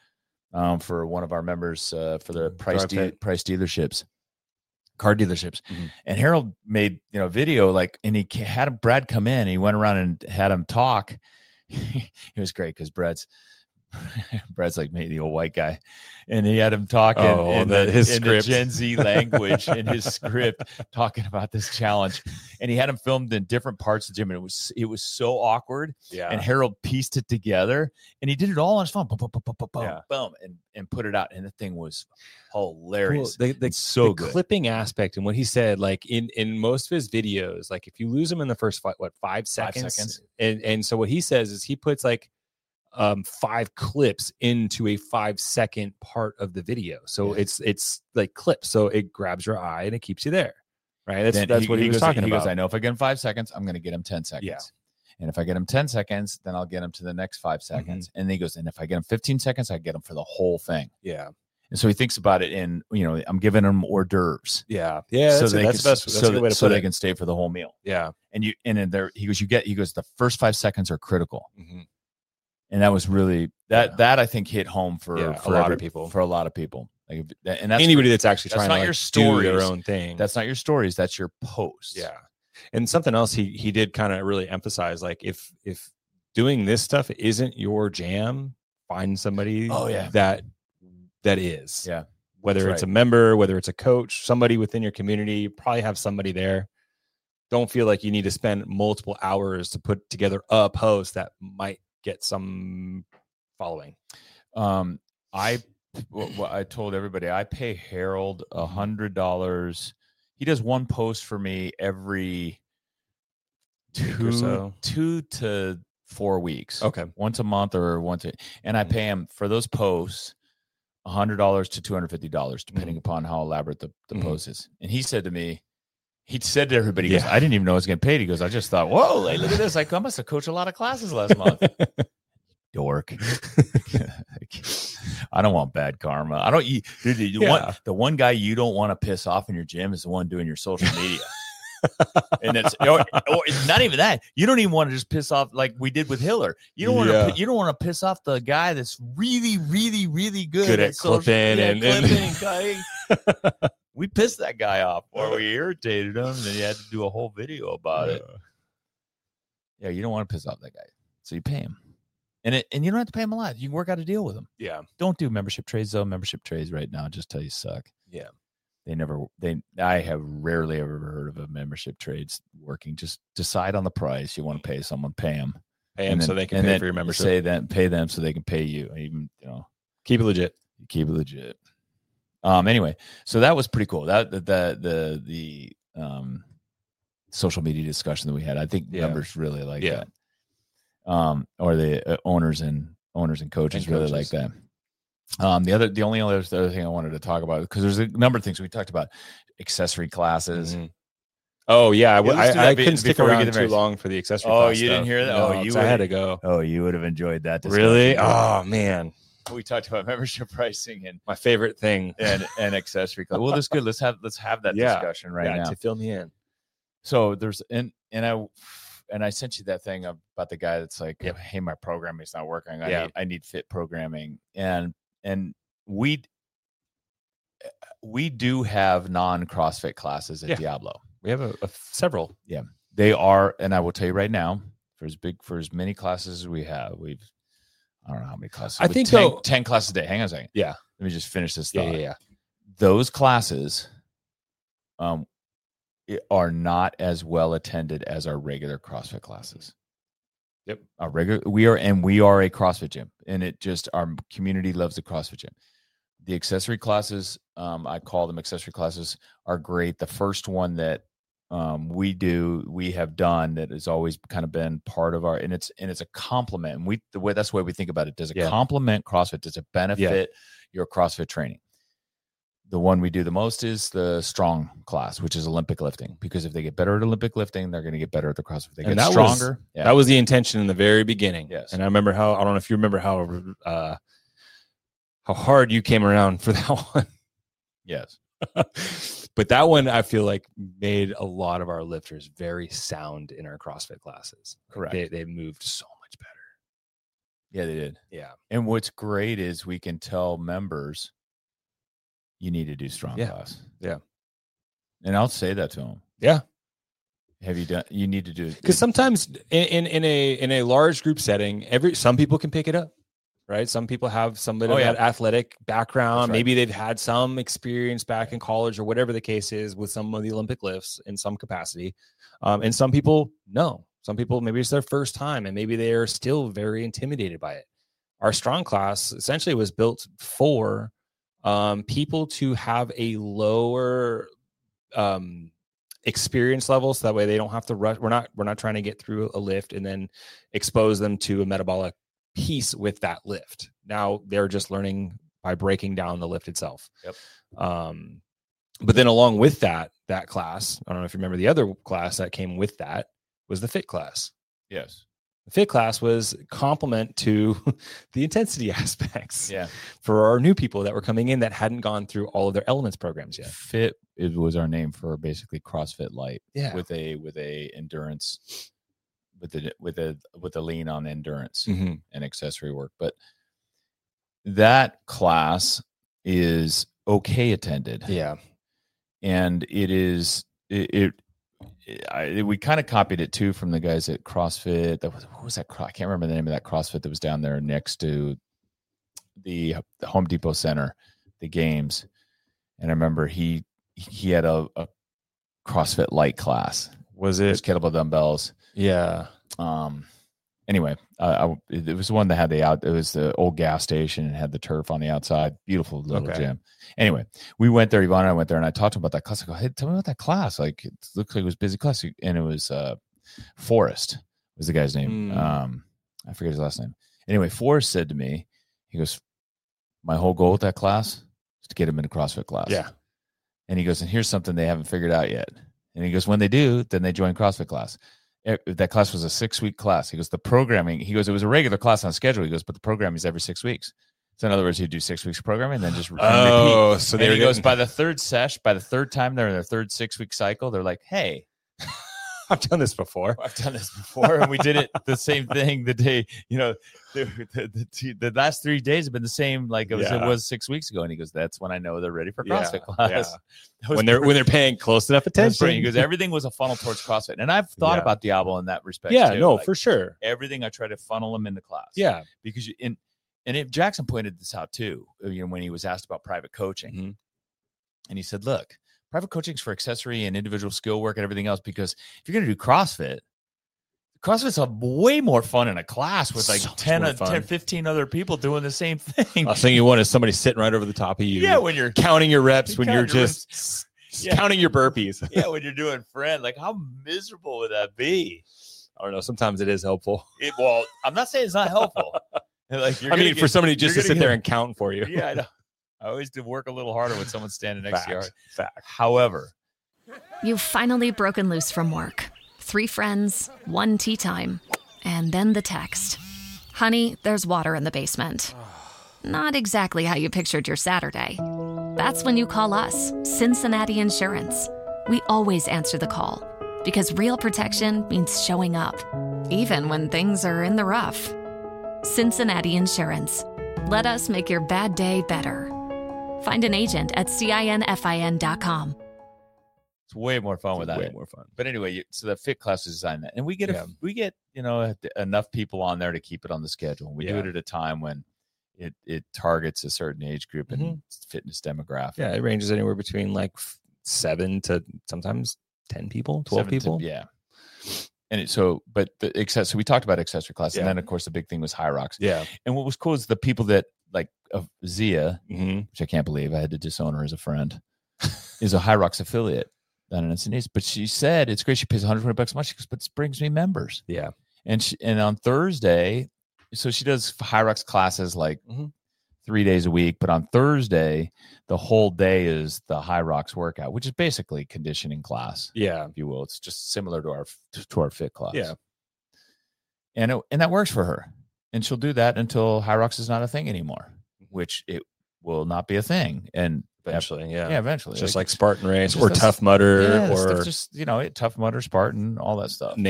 for one of our members for the price dealerships, car dealerships. And Harold made video and he had Brad come in. And he went around and had him talk. It was great because Brad's like me, the old white guy, and he had him talking in the Gen Z language in his script, talking about this challenge. And he had him filmed in different parts of the gym, and it was so awkward. Yeah. And Harold pieced it together, and he did it all on his phone, boom, boom, and put it out. And the thing was hilarious. Cool. The clipping aspect and what he said, like in most of his videos, like if you lose him in the first 5 seconds, and so what he says is he puts like 5 clips into a 5-second part of the video, so it's like clips, so it grabs your eye and it keeps you there, right? That's what he was talking about. He goes, I know if I get him 5 seconds, I'm going to get him 10 seconds, and if I get him 10 seconds, then I'll get him to the next 5 seconds, and then he goes, and if I get him 15 seconds, I get him for the whole thing. And so he thinks about it in, I'm giving him hors d'oeuvres. So they can stay for the whole meal. And he goes, the first 5 seconds are critical. And that was really that I think hit home for a lot of people. Like, and that's anybody that's actually trying to do their own thing. That's not your stories. That's your posts. Yeah. And something else he did kind of really emphasize, like if doing this stuff isn't your jam, find somebody that is. Yeah. Whether it's a member, whether it's a coach, somebody within your community, you probably have somebody there. Don't feel like you need to spend multiple hours to put together a post that might get some following. I told everybody I pay Harold $100. He does one post for me every 2 to 4 weeks. Okay, once a month or and I pay him for those posts $100 to $250, depending upon how elaborate the post is. And he said to me, he said to everybody, he goes, I didn't even know I was getting paid. He goes, I just thought, whoa, hey, look at this. I must have coached a lot of classes last month. Dork. I don't want bad karma. I don't. The one guy you don't want to piss off in your gym is the one doing your social media. And it's or not even that. You don't even want to just piss off like we did with Hiller. You don't want to. You don't want to piss off the guy that's really, really, really good at clipping and we pissed that guy off, or we irritated him, and then you had to do a whole video about it. Yeah, you don't want to piss off that guy, so you pay him, and you don't have to pay him a lot. You can work out a deal with him. Yeah, don't do membership trades though. Membership trades right now just tell you suck. Yeah, I have rarely ever heard of a membership trades working. Just decide on the price you want to pay someone, pay them, so they can pay for your membership. Pay them so they can pay you. Even keep it legit. Anyway, so that was pretty cool. That the social media discussion that we had, I think members really like that. Or the owners and coaches really like that. The only other thing I wanted to talk about, because there's a number of things we talked about, accessory classes. Oh yeah, I couldn't stick around too long for the accessory. Oh, you didn't hear that? No, I had to go. Oh, you would have enjoyed that discussion. Really? Oh man. We talked about membership pricing and my favorite thing and accessory class. Well, that's good. Let's have that discussion now. To fill me in. So there's and I sent you that thing about the guy that's like, hey, my programming's not working. I need fit programming. And we do have non-CrossFit classes at Diablo. We have several. Yeah, they are, and I will tell you right now, for as many classes as we have, I don't know how many classes. I think 10 classes a day. Hang on a second. Yeah. Let me just finish this thought. Yeah. Those classes are not as well attended as our regular CrossFit classes. Yep. We are a CrossFit gym, and our community loves the CrossFit gym. The accessory classes, I call them accessory classes, are great. The first one that we have done that has always kind of been part of and it's a compliment. And that's the way we think about it. Does it complement CrossFit? Does it benefit your CrossFit training? The one we do the most is the strong class, which is Olympic lifting, because if they get better at Olympic lifting, they're going to get better at the CrossFit. They get stronger. That was the intention in the very beginning. Yes. And I don't know if you remember how hard you came around for that one. Yes. But that one, I feel like, made a lot of our lifters very sound in our CrossFit classes. Correct. They moved so much better. Yeah, they did. Yeah. And what's great is we can tell members, you need to do strong class. Yeah. And I'll say that to them. Yeah. Have you done? You need to do it because sometimes in a large group setting, some people can pick it up, right? Some people have some bit of that athletic background. Right. Maybe they've had some experience back in college or whatever the case is with some of the Olympic lifts in some capacity. And some people, no. Some people, maybe it's their first time and maybe they are still very intimidated by it. Our strong class essentially was built for people to have a lower experience level, so that way they don't have to rush. We're not trying to get through a lift and then expose them to a metabolic piece with that lift. Now they're just learning by breaking down the lift itself. Yep. But then along with that class, I don't know if you remember the other class that came with that was the fit class. Yes. The fit class was complement to the intensity aspects. Yeah. For our new people that were coming in that hadn't gone through all of their elements programs yet. Fit was our name for basically CrossFit Light. Yeah. With a endurance, with a lean on endurance and accessory work. But that class is okay attended. Yeah. And it is we kind of copied it too from the guys at CrossFit. What was that? I can't remember the name of that CrossFit that was down there next to the Home Depot Center, the games. And I remember he had a CrossFit Light class. Was it kettlebell dumbbells? Yeah. Anyway, it was the one that had it was the old gas station and had the turf on the outside. Beautiful little gym. Anyway, we went there. Yvonne and I went there, and I talked about that class. I go, hey, tell me about that class. Like, it looked like it was a busy class. And it was Forrest was the guy's name. I forget his last name. Anyway, Forrest said to me, he goes, my whole goal with that class is to get him into CrossFit class. Yeah. And he goes, and here's something they haven't figured out yet. And he goes, when they do, then they join CrossFit class. That class was a 6-week class. He goes, the programming, he goes, it was a regular class on schedule. He goes, but the programming is every 6 weeks. So in other words, he'd do 6 weeks of programming and then just repeat. So there he goes, by the third time they're in their third 6-week cycle, they're like, hey, I've done this before. And we did it the same thing the day, the last 3 days have been the same like it was 6 weeks ago. And he goes, that's when I know they're ready for CrossFit class. Yeah. When they're paying close enough attention. He goes, everything was a funnel towards CrossFit. And I've thought about Diablo in that respect. Yeah, too. no, like, for sure. Everything I try to funnel them into class. Yeah. Because and if Jackson pointed this out too, when he was asked about private coaching, and he said, look, private coaching is for accessory and individual skill work and everything else, because if you're going to do CrossFit's way more fun in a class with like 10, 15 other people doing the same thing. Last thing you want is somebody sitting right over the top of you. Yeah, when you're counting your reps, when you're just counting your burpees. Yeah, when you're doing friend, like how miserable would that be? I don't know. Sometimes it is helpful. Well, I'm not saying it's not helpful. Like, for somebody just to sit there and count for you. Yeah, I know. I always do work a little harder when someone's standing next to you. Fact. However, you've finally broken loose from work. 3 friends, 1 tea time, and then the text. Honey, there's water in the basement. Not exactly how you pictured your Saturday. That's when you call us, Cincinnati Insurance. We always answer the call because real protection means showing up, even when things are in the rough. Cincinnati Insurance. Let us make your bad day better. Find an agent at CINFIN.com. It's way more fun with that. Way more fun. But anyway, so the fit class is designed that, and we get enough people on there to keep it on the schedule. We do it at a time when it targets a certain age group and fitness demographic. Yeah, it ranges anywhere between like 7 to sometimes 10 people, 12 people. And so we talked about accessory class, and then of course the big thing was High Rocks. Yeah. And what was cool is the people that like Zia, which I can't believe I had to disown her as a friend, is a High Rocks affiliate down in Encinitas. But she said it's great. She pays $120 a month. She goes, but this brings me members. Yeah. And on Thursday, so she does High Rocks classes like 3 days a week, but on Thursday, the whole day is the High Rocks workout, which is basically conditioning class. Yeah. If you will. It's just similar to our fit class. Yeah. And that works for her. And she'll do that until High Rocks is not a thing anymore, which it will not be a thing. And eventually, eventually. Just like Spartan Race or Tough Mudder or just, Tough Mudder, Spartan, all that stuff. Name it.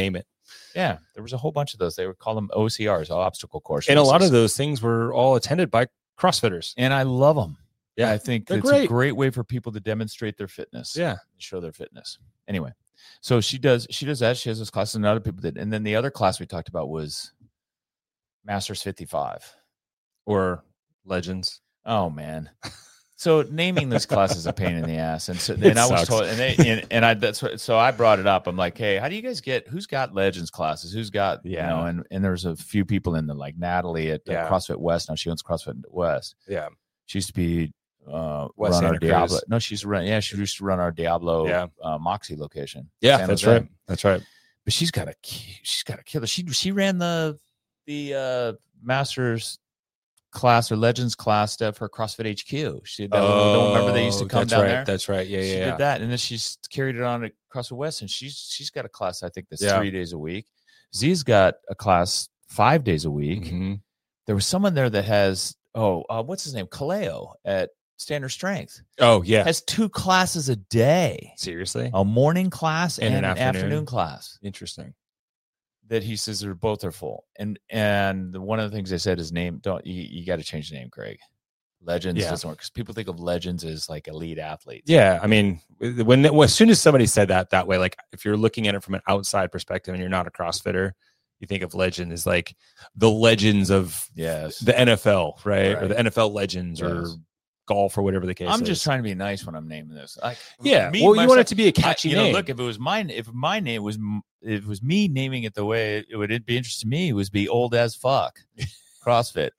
Yeah, there was a whole bunch of those. They would call them OCRs, obstacle course And a lot races. of those things were all attended by CrossFitters. And I love them. Yeah, I think they're it's great. a great way for people to demonstrate their fitness. Yeah. Show their fitness. Anyway, so she does that. She has this class, and other people did. And then the other class we talked about was Masters 55 Or Legends. Oh man. So naming this class is a pain in the ass. And so It then I was sucks. told, so I brought it up. I'm like, hey, how do you guys who's got Legends classes? Who's got, and there's a few people in the, like Natalie at CrossFit West. Now she owns CrossFit West. Yeah. She used to be, West run Santa our Diablo. Cruz. No, she used to run our Diablo Moxie location. Yeah, San that's Jose. right. That's right. But she's got a killer. She ran the Masters class or Legends class stuff for CrossFit HQ. She did that. Remember they used to come that's down right. there. That's right. Yeah, She yeah. did that, and then she's carried it on at CrossFit West, and she's got a class I think that's 3 days a week. Z's got a class 5 days a week. Mm-hmm. There was someone there that has what's his name, Kaleo at Standard Strength. Oh yeah, Has 2 classes a day. seriously. A morning class and And an an afternoon afternoon. class. Interesting. That he says they're both are full. And one of the things they said is name. You got to change the name, Craig. Legends doesn't work because people think of Legends as like elite athletes. Yeah, I mean, as soon as somebody said that way, like if you're looking at it from an outside perspective and you're not a CrossFitter, you think of Legend as like the legends of the NFL, right? Or the NFL legends or golf or whatever the case is. I'm just trying to be nice when I'm naming this. Like, you want it to be a catchy name. Look, if it was mine, if my name was, it was me naming it the way it would be interesting to me, it would be old as fuck. CrossFit,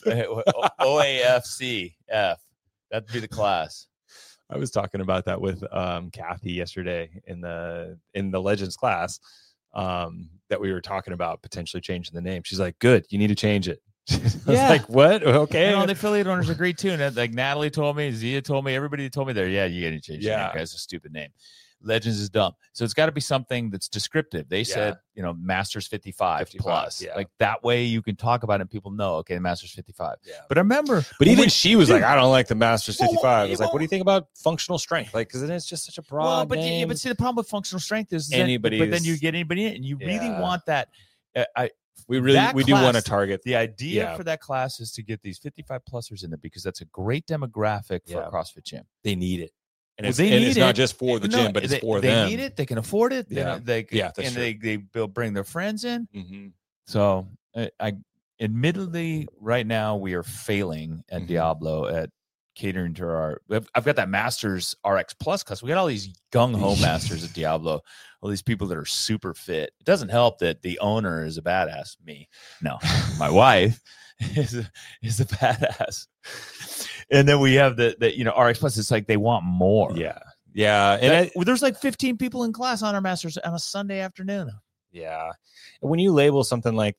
OAFCF. That'd be the class. I was talking about that with Kathy yesterday in the Legends class that we were talking about potentially changing the name. She's like, good, you need to change it. I was like, what? Okay. And all the affiliate owners agreed too. And like Natalie told me, Zia told me, everybody told me there, you got to change the name, guys. It's a stupid name. Legends is dumb. So it's got to be something that's descriptive. They said, Masters 55 plus. Yeah. Like that way you can talk about it and people know, okay, the Masters 55. Yeah. But I remember. But even she was like, I don't like the Masters 55. I was like, what do you think about functional strength? Like, because it's just such a broad name. But see, the problem with functional strength is anybody. But then you get anybody in it, and you really want that. We do want to target. The idea for that class is to get these 55 plussers in there because that's a great demographic for a CrossFit gym. They need it. And it's not just for the gym, but it's for them. They need it. They can afford it. They bring their friends in. Mm-hmm. So admittedly, right now we are failing at Diablo at catering to our. I've got that Masters RX Plus class. We got all these gung ho masters at Diablo. All these people that are super fit. It doesn't help that the owner is a badass. Me, no, my wife is a badass. And then we have the RX Plus. It's like they want more. Yeah. And there's like 15 people in class on our Masters on a Sunday afternoon. Yeah. When you label something like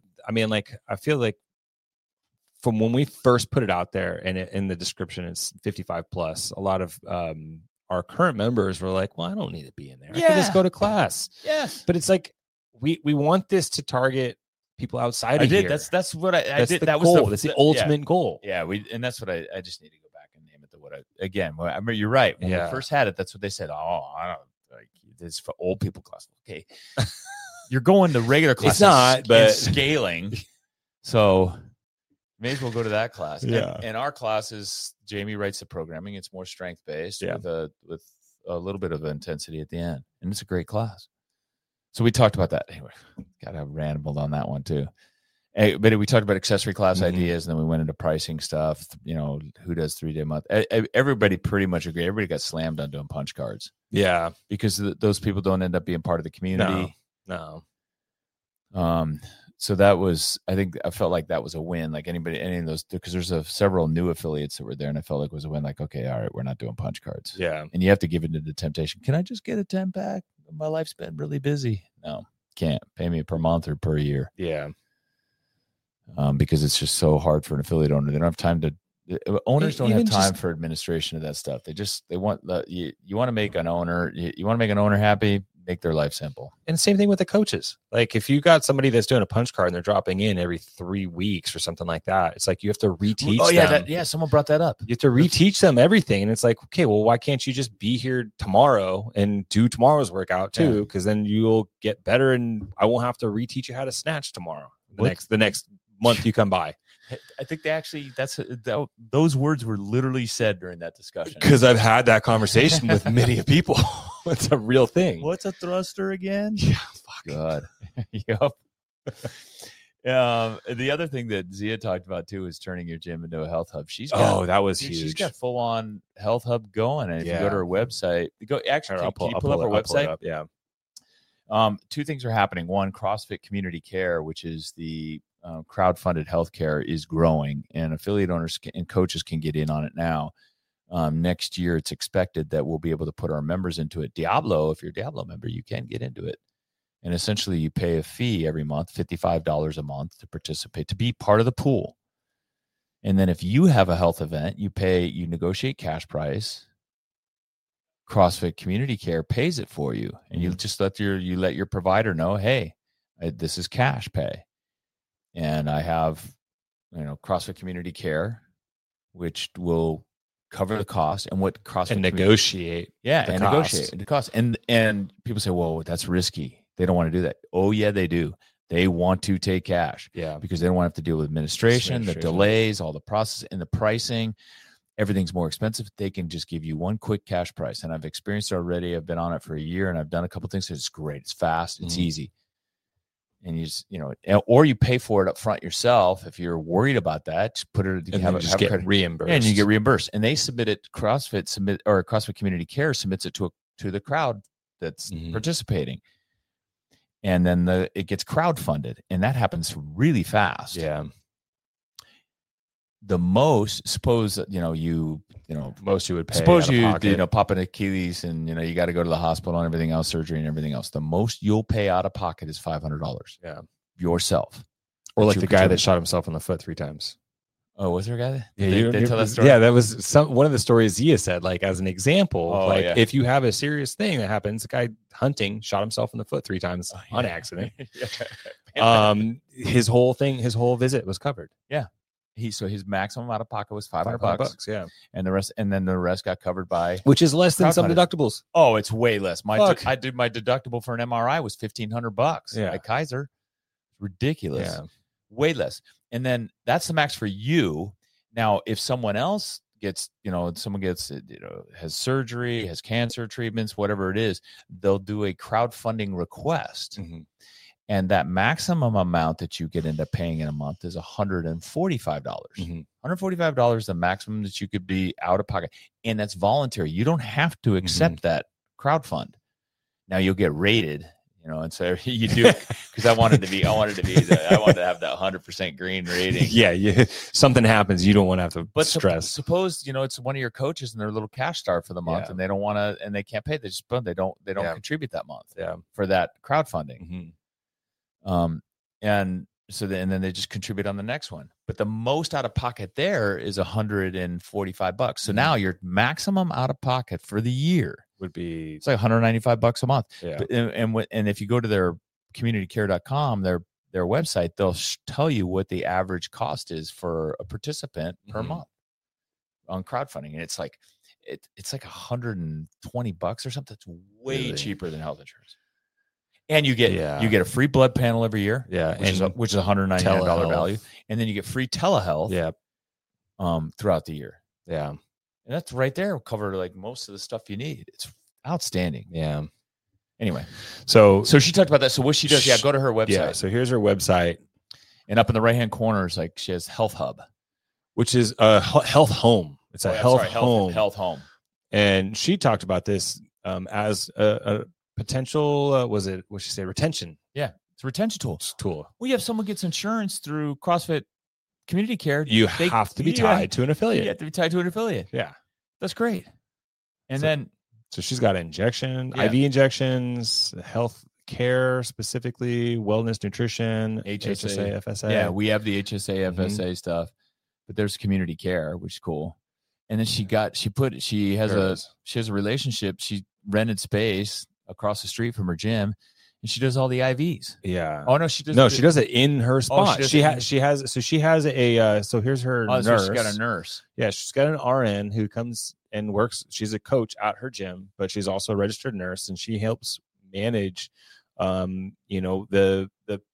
I feel like from when we first put it out there and in the description, it's 55 plus, a lot of our current members were like, well, I don't need to be in there. I can just go to class. Yes. But it's like, we want this to target people outside of here. That's what I did. That was that's the ultimate goal. Yeah. And that's what I just need to go back and name it again. I remember you're right. When we first had it, that's what they said. Oh, I don't like this for old people class. Okay. You're going to regular classes. It's not, but scaling. So may as well go to that class. Yeah. And our class is Jamie writes the programming. It's more strength based with a little bit of intensity at the end. And it's a great class. So we talked about that. Anyway, got to ramble on that one too. But we talked about accessory class ideas, and then we went into pricing stuff. Who does 3-day month? Everybody pretty much agreed. Everybody got slammed on doing punch cards. Yeah, because those people don't end up being part of the community. No. So that was, I felt like that was a win. Like any of those, because there's several new affiliates that were there, and I felt like it was a win. Like, okay, all right, we're not doing punch cards. Yeah, and you have to give into the temptation. Can I just get a 10-pack? My life's been really busy. No, can't. Pay me per month or per year. Yeah. Because it's just so hard for an affiliate owner. They don't have time to. Owners don't have time for administration of that stuff. They want you want to make an owner. You want to make an owner happy. make their life simple. And same thing with the coaches. Like if you got somebody that's doing a punch card and they're dropping in every 3 weeks or something like that, it's like you have to reteach them. Someone brought that up. You have to reteach them everything. And it's like, okay, well, why can't you just be here tomorrow and do tomorrow's workout too? Because then you'll get better and I won't have to reteach you how to snatch tomorrow. The next month you come by. I think they actually those words were literally said during that discussion. Because I've had that conversation with many people. It's a real thing. What's a thruster again? Yeah, fuck. God. Yep. The other thing that Zia talked about too is turning your gym into a health hub. That was huge. She's got full on health hub going. And if you go to her website, can you pull up her website? Yeah. 2 things are happening. One, CrossFit Community Care, which is the crowdfunded healthcare, is growing, and affiliate owners and coaches can get in on it now. Next year, it's expected that we'll be able to put our members into it. Diablo, if you're a Diablo member, you can get into it. And essentially, you pay a fee every month, $55 a month, to participate, to be part of the pool. And then if you have a health event, you negotiate cash price. CrossFit Community Care pays it for you, and you just let your provider know, hey, this is cash pay. And I have, CrossFit Community Care, which will cover the cost and what CrossFit and negotiate. Negotiate the cost. And people say, well, that's risky. They don't want to do that. Oh yeah, they do. They want to take cash. Yeah. Because they don't want to have to deal with administration, the delays, all the process and the pricing. Everything's more expensive. They can just give you one quick cash price. And I've experienced it already. I've been on it for a year and I've done a couple of things. It's great. It's fast. It's easy. And you just, or you pay for it up front yourself. If you're worried about that, just put it, get reimbursed. And you get reimbursed. And they submit it, CrossFit Community Care submits it to the crowd that's participating. And then it gets crowdfunded. And that happens really fast. Yeah. The most, suppose, most you would pay. Suppose you pop an Achilles and, you got to go to the hospital and everything else, surgery and everything else. The most you'll pay out of pocket is $500. Yeah. Yourself. Or like the guy that shot himself in the foot 3 times. Oh, was there a guy? They tell that story? Yeah, that was one of the stories Zia said, like as an example, if you have a serious thing that happens, a guy hunting shot himself in the foot 3 times on accident. His whole visit was covered. Yeah. So his maximum out of pocket was $500. Yeah. And the rest got covered by, which is less than some deductibles. Oh, it's way less. I did my deductible for an MRI was $1,500 at Kaiser. Ridiculous. Yeah. Way less. And then that's the max for you. Now, if someone else gets, has surgery, has cancer treatments, whatever it is, they'll do a crowdfunding request. Mm-hmm. And that maximum amount that you get into paying in a month is $145. $145 the maximum that you could be out of pocket. And that's voluntary. You don't have to accept that crowdfund. Now you'll get rated, and so you do, because I wanted to have that 100% green rating. Yeah. Something happens. You don't want to have to stress. Suppose, it's one of your coaches and they're a little cash starved for the month and they don't want to, and they can't pay. They don't contribute that month for that crowdfunding. Mm-hmm. And then they just contribute on the next one. But the most out of pocket there is $145. So now your maximum out of pocket for the year would be, it's like $195 a month. Yeah. And if you go to their communitycare.com, their website, they'll tell you what the average cost is for a participant per month on crowdfunding. And it's like, it's like $120 or something. It's way cheaper than health insurance. And you get a free blood panel every year, which is $199 value, and then you get free telehealth, throughout the year, and that's right there. We'll cover like most of the stuff you need. It's outstanding. Yeah. Anyway, so she talked about that. So what she does, go to her website. Yeah. So here's her website, and up in the right hand corner is like she has Health Hub, which is a health home. It's a health home, and she talked about this as a potential, what she say, retention. Yeah, it's a retention tool. Well, if someone gets insurance through CrossFit Community Care, you have to be tied to an affiliate. You have to be tied to an affiliate. Yeah, that's great. And so she's got IV injections, health care specifically, wellness, nutrition, HSA, FSA. Yeah, we have the HSA, FSA stuff, but there's community care, which is cool. And then she has a relationship. She rented space across the street from her gym, and she does all the IVs. Yeah. Oh no, she does. No, she does it in her spot. she has a. So here's her nurse. So she's got a nurse. Yeah, she's got an RN who comes and works. She's a coach at her gym, but she's also a registered nurse, and she helps manage, the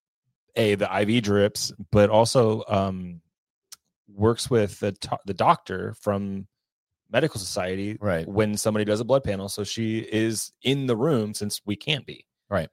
IV drips, but also works with the doctor from medical society right when somebody does a blood panel. So she is in the room since we can't be. Right.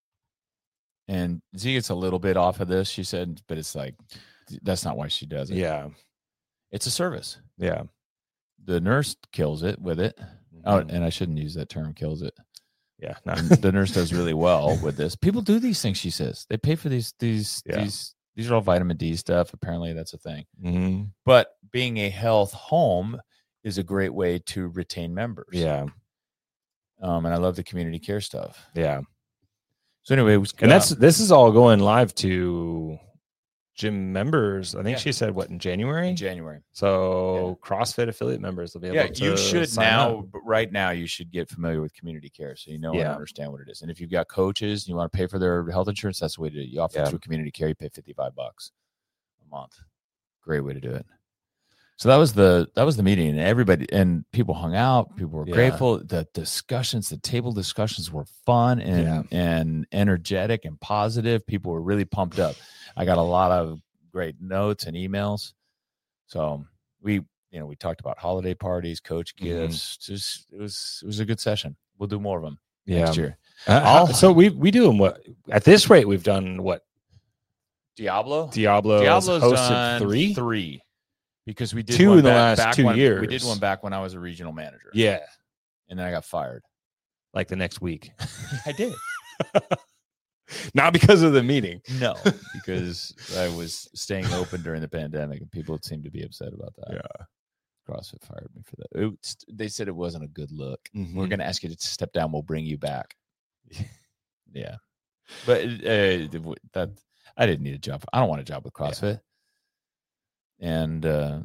And Z gets a little bit off of this, she said, but it's like, that's not why she does it. Yeah. It's a service. Yeah. The nurse kills it with it. Oh, and I shouldn't use that term, kills it. Yeah. No. The nurse does really well with this. People do these things, she says. They pay for these are all vitamin D stuff. Apparently that's a thing. Mm-hmm. But being a health home is a great way to retain members. Yeah. And I love the community care stuff. Yeah. So anyway, this is all going live to gym members. I think she said in January? In January. So CrossFit affiliate members will be able to you should sign now, up. but right now you should get familiar with community care so you know and understand what it is. And if you've got coaches and you want to pay for their health insurance, that's the way to do it. You offer it through community care, you pay $55 a month. Great way to do it. So that was the meeting, and everybody and people hung out. People were grateful. The discussions, the table discussions were fun and energetic and positive. People were really pumped up. I got a lot of great notes and emails. So we talked about holiday parties, coach gifts. Just it was a good session. We'll do more of them next year. So we do them. What at this rate we've done what? Diablo's hosted done 3. Because we did 2 one in the last 2 years. We did one back when I was a regional manager. Yeah. And then I got fired. Like the next week. I did. Not because of the meeting. No, because I was staying open during the pandemic and people seemed to be upset about that. Yeah. CrossFit fired me for that. They said it wasn't a good look. Mm-hmm. We're going to ask you to step down. We'll bring you back. Yeah. But that I didn't need a job. I don't want a job with CrossFit. Yeah. And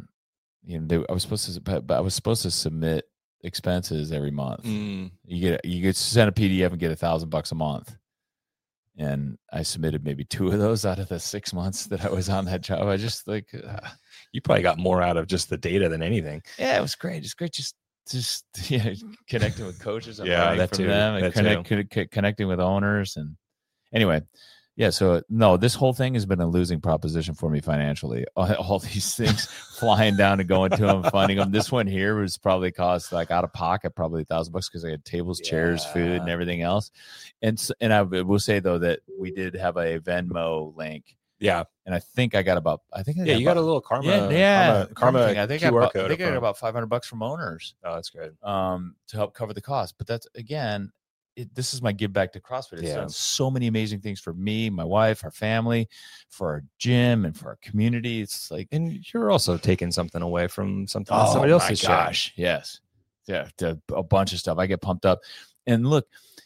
I was supposed to submit expenses every month. You get send a PDF and get $1,000 a month. And I submitted maybe 2 of those out of the 6 months that I was on that job. I just you probably got more out of just the data than anything. Yeah, it was great. It's great just connecting with coaches and that from too. them and connecting with owners. And anyway. Yeah, so no, this whole thing has been a losing proposition for me financially. All these things flying down and going to them, finding them. This one here was probably cost like out of pocket probably $1,000 because I had tables, chairs, food, and everything else. And I will say though that we did have a Venmo link. Yeah, and I think I got about. You got a little karma. Karma. I think I got about $500 from owners. Oh, that's good. To help cover the cost, but that's again. This is my give back to CrossFit. It's done so many amazing things for me, my wife, our family, for our gym, and for our community. It's like, and you're also taking something away from something that somebody else is sharing. Yes, yeah, a bunch of stuff. I get pumped up, and look,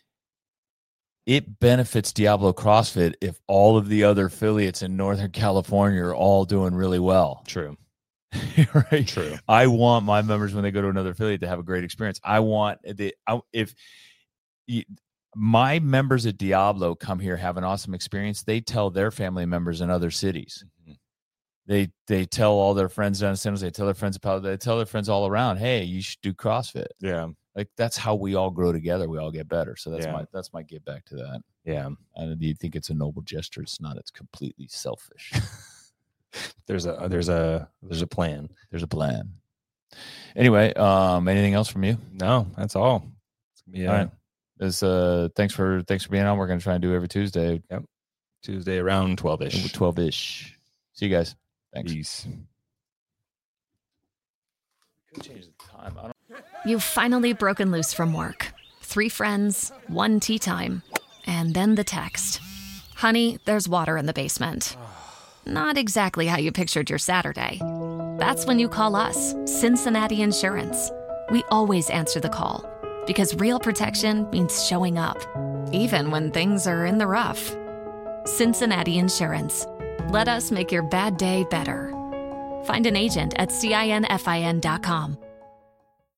it benefits Diablo CrossFit if all of the other affiliates in Northern California are all doing really well. True. Right. True. I want my members when they go to another affiliate to have a great experience. I want my members at Diablo come here, have an awesome experience. They tell their family members in other cities. Mm-hmm. They tell all their friends down in San Jose. They tell their friends about. They tell their friends all around. Hey, you should do CrossFit. Yeah, like that's how we all grow together. We all get better. So that's my give back to that. Yeah, and you think it's a noble gesture? It's not. It's completely selfish. There's a plan. There's a plan. Anyway, anything else from you? No, that's all. Yeah. All right. Thanks for being on. We're going to try and do every Tuesday. Yep. Tuesday around 12-ish. 12-ish. See you guys. Thanks. Peace. Could change the time. You've finally broken loose from work. 3 friends, 1 tea time, and then the text. Honey, there's water in the basement. Not exactly how you pictured your Saturday. That's when you call us, Cincinnati Insurance. We always answer the call. Because real protection means showing up, even when things are in the rough. Cincinnati Insurance. Let us make your bad day better. Find an agent at CINFIN.com.